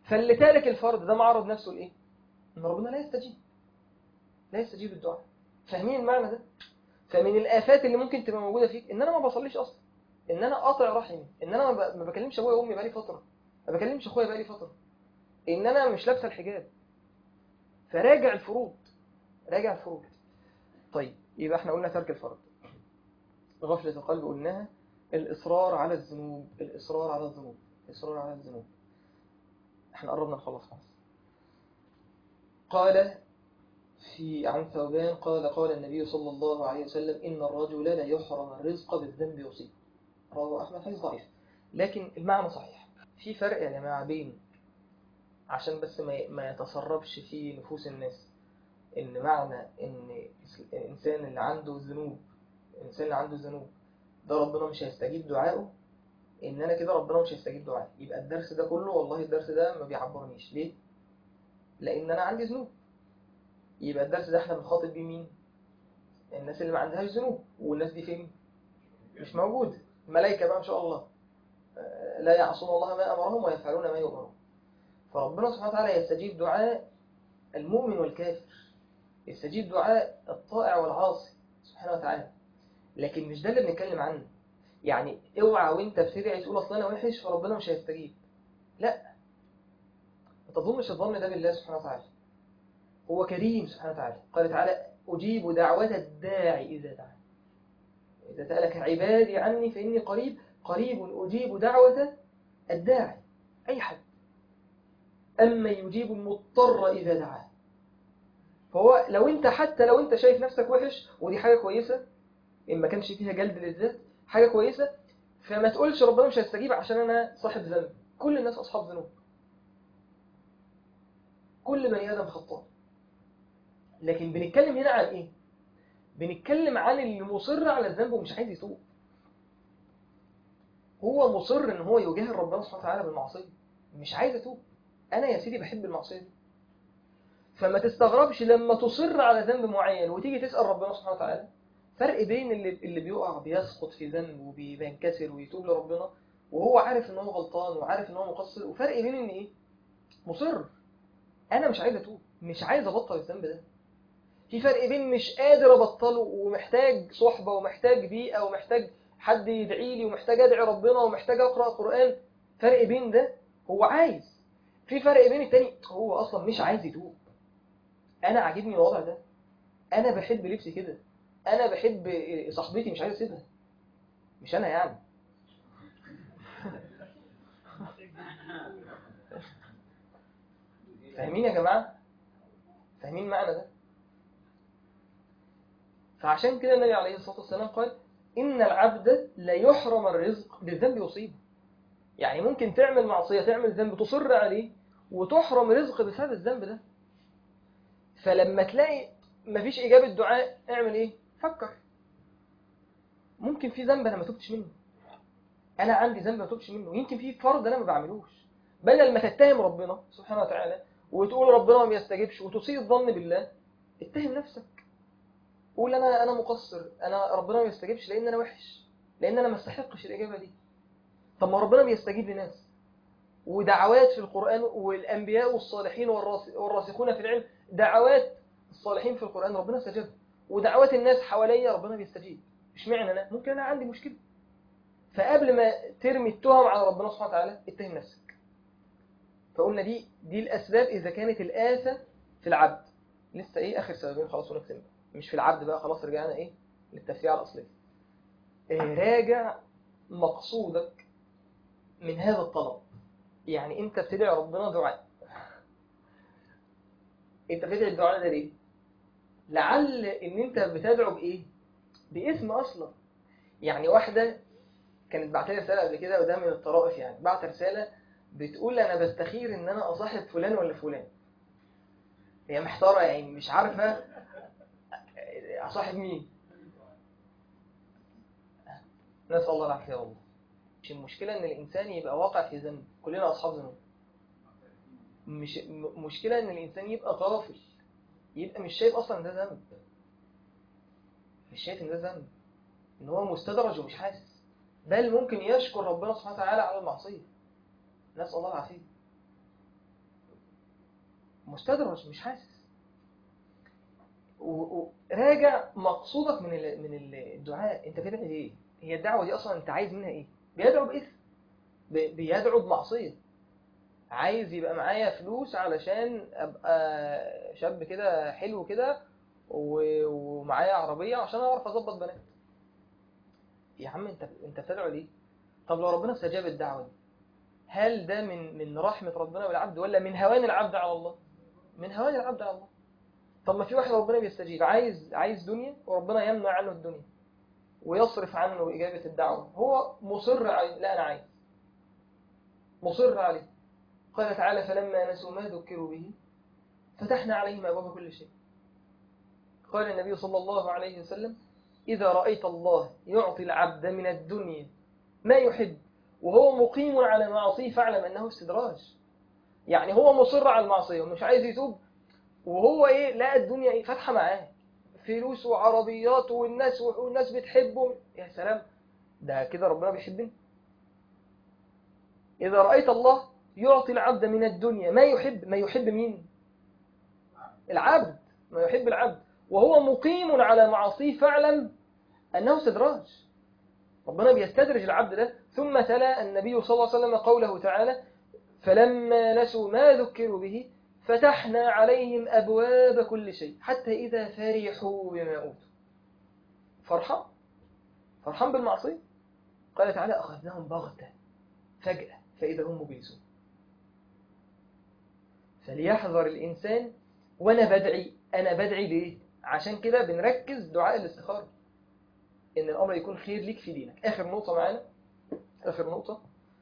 فاللي تارك الفرض ده معرض نفسه لايه؟ ان ربنا لا يستجيب الدعاء. فاهمين المعنى ده؟ فمن الآفات اللي ممكن تبقى موجودة فيك ان انا ما بصليش اصلا، ان انا قاطع رحمي، ان انا ما بكلمش ابويا وامي بقالي فتره، ما بكلمش اخويا بقالي فتره، ان انا مش لابسه الحجاب. فراجع الفروض، راجع الفروض. طيب يبقى احنا قلنا ترك الفرض، غفلة القلب قلناها، الإصرار على الذنوب، الإصرار على الذنوب. احنا قربنا نخلص خلاص. قال عن ثوبان قال النبي صلى الله عليه وسلم إن الرجل لا يحرم الرزق بالذنب يصيب. رواه أحمد، حديث ضعيف لكن المعنى صحيح. في فرق يا جماعة بين، عشان بس ما يتسربش في نفوس الناس، إن معنى إن الإنسان اللي عنده ذنوب ده ربنا مش هيستجيب دعائه، إن أنا كده ربنا مش هيستجيب دعائي. يبقى الدرس ده كله والله الدرس ده ما بيعبرنيش. ليه؟ لأن أنا عندي ذنوب. يبقى الدرس ده احنا بنخاطب بيه مين؟ الناس اللي ما عندهاش ذنوب. والناس دي فين؟ مش موجودة. الملائكة بقى إن شاء الله لا يعصون الله ما أمرهم ويفعلون ما يؤمرون. فربنا سبحانه وتعالى يستجيب دعاء المؤمن والكافر، يستجيب دعاء الطائع والعاصي سبحانه وتعالى. لكن مش ده اللي بنتكلم عنه. يعني اوعى وانت بتدعي تقول اصل انا وحش فربنا مش هيستجيب. لا، ما تظنش الظن ده بالله سبحانه وتعالى. هو كريم سبحانه وتعالى. قال تعالى أجيب دعوة الداعي إذا دعا. إذا سألك عبادي عني فإني قريب أجيب دعوة الداعي، أي حد. أما يجيب المضطر إذا دعاه. فهو حتى لو أنت شايف نفسك وحش، ودي حاجة كويسة إن ما كانش فيها جلد للذات، حاجة كويسة، فما تقولش ربنا مش هيستجيب عشان أنا صاحب ذنب. كل الناس أصحاب ذنوب، كل بني آدم خطاء. لكن بنتكلم هنا عن إيه؟ بنتكلم عن اللي مصر على الذنب ومش عايز يتوب. هو مصر ان هو يجاهر ربنا سبحانه وتعالى بالمعصيه، مش عايز اتوب. انا يا سيدي بحب المعصيه دي. فما تستغربش لما تصر على ذنب معين وتيجي تسال ربنا سبحانه وتعالى. فرق بين اللي بيقع بيسقط في ذنب وبينكسر ويتوب لربنا وهو عارف ان هو غلطان وعارف ان هو مقصر، وفرق بين ان ايه؟ مصر انا مش عايز اتوب، مش عايز ابطل الذنب ده. في فرق بين مش قادر ابطله ومحتاج صحبه ومحتاج بيئه ومحتاج حد يدعي لي ومحتاج ادعي ربنا ومحتاج اقرا قران. فرق بين ده هو عايز. في فرق بين التاني هو اصلا مش عايز يتوب. انا عاجبني الوضع ده، انا بحب لبسي كده، انا بحب صاحبتي مش عايز اسيبها. مش انا يعني. فاهمين يا جماعه؟ فاهمين معنى ده؟ فعشان كده النبي عليه الصلاه والسلام قال ان العبد لا يحرم الرزق بالذنب يصيبه. يعني ممكن تعمل معصية، تعمل ذنب تصر عليه وتحرم رزق بسبب الذنب ده. فلما تلاقي مفيش إجابة دعاء اعمل إيه؟ فكر. ممكن في ذنب أنا ما تبتش منه، أنا عندي ذنب ما تبتش منه، يمكن في فرض أنا ما بعملوش. بدل ما تتهم ربنا سبحانه وتعالى وتقول ربنا ما بيستجيبش وتسيء الظن بالله، اتهم نفسك. قول أنا مقصر، أنا ربنا ما بيستجيبش لأن أنا وحش، لأن أنا ما استحقش الإجابة دي. طب ما ربنا بيستجيب لناس، ودعوات في القرآن، والأنبياء والصالحين والراسخون في العلم، دعوات الصالحين في القرآن ربنا استجاب، ودعوات الناس حواليا ربنا بيستجيب. اشمعنى أنا؟ ممكن أنا عندي مشكلة. فقبل ما ترمي التهم على ربنا سبحانه وتعالى اتهم نفسك. فقلنا دي الأسباب إذا كانت الآفة في العبد. لسه إيه آخر سببين خلاص ونختم، مش في العبد بقى خلاص، رجعنا إيه للتفسير الأصلي. راجع مقصودك من هذا الطلب. يعني أنت بتدعي ربنا دعاء، انت بتدعي الدعاء ده ليه؟ لعل ان انت بتدعو بايه؟ باسم اصلا. يعني واحده كانت بعت لي رساله قبل كده، وده من الطرائف، يعني بعت رساله بتقول انا بستخير ان انا اصاحب فلان ولا فلان. هي محتاره يعني مش عارفه اصاحب مين. نسال الله العافيه والله. مش المشكله ان الانسان يبقى واقع في ذنب، كلنا اصحاب ذنوب. مش مشكله ان الانسان يبقى غافل، يبقى مش شايف اصلا ان ده ذنب، مش شايف ان ده ذنب، ان هو مستدرج ومش حاسس، بل ممكن يشكر ربنا سبحانه وتعالى على المعصية. نسأل الله العافية. مستدرج مش حاسس. وراجع مقصودك من الدعاء، انت بتدعي ليه؟ هي الدعوة دي اصلا انت عايز منها ايه؟ بيدعو بإثم، بيدعو بمعصية. عايز يبقى معايا فلوس علشان ابقى شاب كده حلو كده ومعايا عربية عشان اعرف اظبط بنات. يا عم انت بتدعو ليه؟ طب لو ربنا استجاب الدعوة دي، هل ده من رحمة ربنا بالعبد ولا من هوان العبد على الله؟ من هوان العبد على الله. طب ما في واحد ربنا بيستجيب، عايز دنيا وربنا يمنع عنه الدنيا ويصرف عنه إجابة الدعوة، هو مصر عليه، لا أنا عايز، مصر عليه. قال تعالى فلما نسوا ما ذكروا به فتحنا عليهم أبواب كل شيء. قال النبي صلى الله عليه وسلم إذا رأيت الله يعطي العبد من الدنيا ما يحب وهو مقيم على معصيه فاعلم أنه استدراج. يعني هو مصر على المعصية ومش عايز يتوب، وهو لقى الدنيا فاتحة معاه، فلوس وعربيات والناس بتحبه. يا سلام، ده كده ربنا بيحبني. إذا رأيت الله يعطي العبد من الدنيا ما يحب، ما يحب مين؟ العبد، ما يحب العبد وهو مقيم على معصيه فاعلم أنه استدراج. ربنا بيستدرج العبد ده. ثم تلا النبي صلى الله عليه وسلم قوله تعالى فلما نسوا ما ذكروا به فتحنا عليهم أبواب كل شيء حتى إذا فرحوا بما أوتوا. فرحان بالمعصية. قال تعالى أخذناهم بغتة فجأة فإذا هم مبلسون. فليحذر الإنسان. أنا بدعي ليه؟ عشان كده بنركز دعاء الاستخارة، إن الأمر يكون خير ليك في دينك. آخر نقطة معانا، آخر نقطة،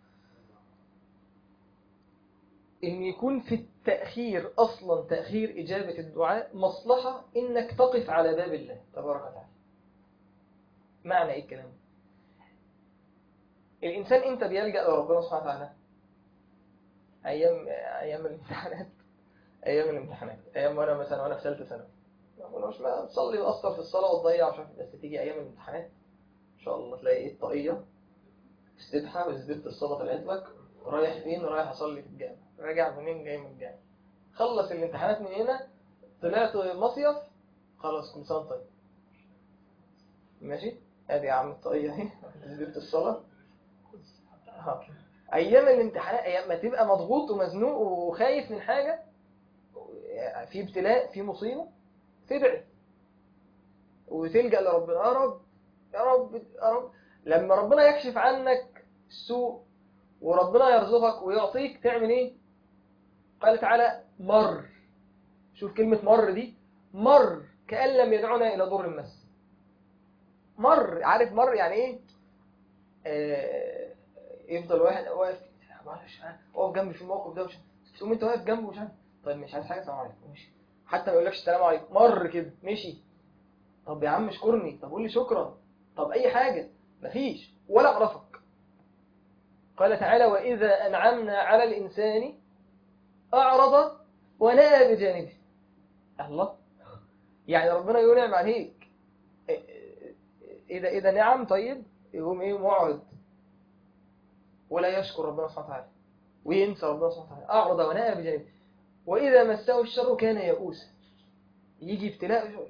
إن يكون في التأخير أصلا، تأخير إجابة الدعاء مصلحة إنك تقف على باب الله تبارك وتعالى. معنى إيه الكلام؟ الإنسان إمتى بيلجأ لربنا سبحانه وتعالى؟ أيام الامتحانات. أيام وأنا مثلا وأنا في ثالثة ثانوي، وأنا مش بتصلي وأثر في الصلاة وتضيع مش عارف، بس تيجي أيام الامتحانات إن شاء الله تلاقي الطاقية استبحى وزبدت الصلاة طلعت لك. رايح فين؟ رايح أصلي في الجامع. راجع منين؟ جاي من الجامع. خلص الامتحانات من هنا، طلعت مصيف، خلاص كل سنة طيب. ماشي، ادي يا عم الطاقية اهي زبدت الصلاة. ايام الامتحانات، ايام ما تبقى مضغوط ومزنوق وخايف من حاجة، في ابتلاء، في مصيبة، تدعي وتلجأ لربنا. يا رب يا رب يا رب. لما ربنا يكشف عنك السوء وربنا يرزقك ويعطيك، تعمل ايه؟ قال تعالى مر. شوف كلمة مر دي، مر كأن لم يدعنا إلى ضر مس. مر، عارف مر يعني ايه؟ يفضل واحد واقف، معلش اقف جنبي في الموقف ده، مش تقوم انت واقف جنبه مش عارف، طيب مش عايز حاجه، السلام عليكم، ماشي. حتى ما يقولكش السلام عليكم، مر كده مشي. طب يا عم اشكرني، طب قول لي شكرا، طب اي حاجه، مفيش ولا اعرفك. قال تعالى واذا انعمنا على الانسان اعرض ونأى بجانبه. الله، يعني ربنا ينعم عليك، اذا نعم طيب يقوم ايه؟ معرض ولا يشكر ربنا سبحانه وتعالى وينسى ربنا سبحانه وتعالى. أعرض ونأى بجانبه. وإذا مسه الشر كان يئوسا. يجي ابتلاء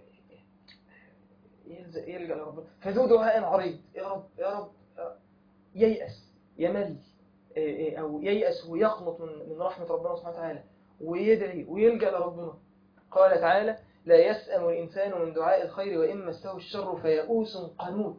يلجأ لربنا، فذو دعاء عريض، يا رب يا رب، ييأس، يمل، أو ييأس ويقنط من رحمة ربنا سبحانه وتعالى، ويدعي ويلجأ لربنا. قال تعالى لا يسأم الإنسان من دعاء الخير وإن مسه الشر فيئوس قنوط.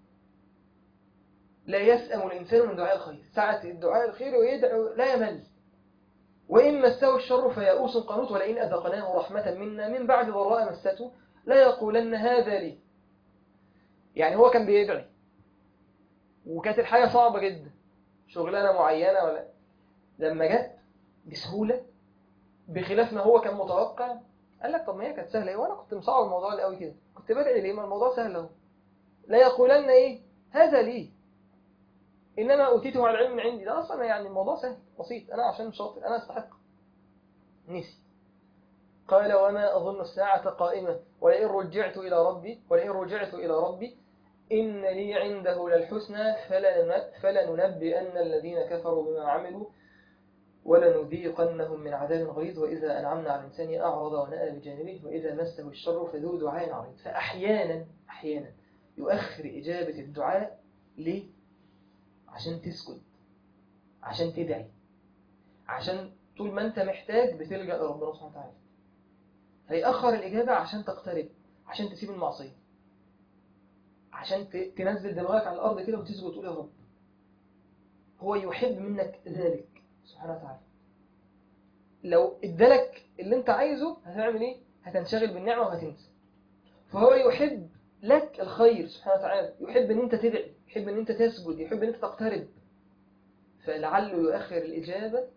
لا يسأم الإنسان من دعاء الخير، ساعة الدعاء الخير ويدعو لا يمل. وإن مسه الشر فيئوس قنوط ولئن أذقناه رحمة منا من بعد ضراء مسته لا يقولن هذا لي. يعني هو كان بيدعي وكانت الحاجة صعبة جدا، شغلانة معينة ولا، لما جت بسهولة بخلاف ما هو كان متوقع، قال لك طب ما هي كانت سهلة وانا كنت مصعب الموضوع اللي قوي كده، كنت بدعي ليه؟ ما الموضوع سهل اهو. لا يقولن ايه هذا لي انما اوتيته على العلم من عندي. ده اصلا يعني الموضوع سهل بسيط، انا عشان شاطر انا استحق. نسي. قال وما أظن الساعة قائمة ولئن رجعت إلى ربي إن لي عنده للحسنى فلننبئن الذين كفروا بما عملوا ولنذيقنهم من عذاب غليظ وإذا أنعمنا على الإنسان أعرض ونأى بجانبه وإذا مسه الشر فذو دعاء عريض. فأحيانا يؤخر إجابة الدعاء ليه؟ عشان تسكت، عشان تدعي، عشان طول ما أنت محتاج بتلجأ لربنا سبحانه وتعالى. فيأخر الإجابة عشان تقترب، عشان تسيب المعصية، عشان تنزل دماغك على الأرض كده وتسجد وتقول يا رب. هو يحب منك ذلك سبحانه وتعالى. لو ادالك اللي انت عايزه هتعمل ايه؟ هتنشغل بالنعمة وهتنسى. فهو يحب لك الخير سبحانه وتعالى، يحب ان انت تدعي، يحب ان انت تسجد، يحب ان انت تقترب. فلعله يؤخر الإجابة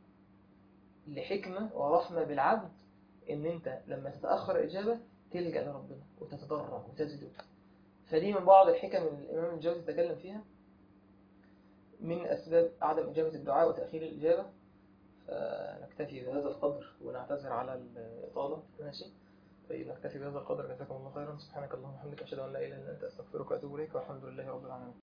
لحكمة ورحمة بالعبد، ان انت لما تتأخر الإجابة تلجأ لربنا وتتضرع وتسجد. فدي من بعض الحكم اللي الإمام الجوزي تكلم فيها من أسباب عدم إجابة الدعاء وتأخير الإجابة. فنكتفي بهذا القدر ونعتذر على الإطالة. ماشي، طيب نكتفي بهذا القدر. جزاكم الله خيرا. سبحانك اللهم وبحمدك أشهد أن لا إله إلا أنت أستغفرك وأتوب إليك والحمد لله رب العالمين.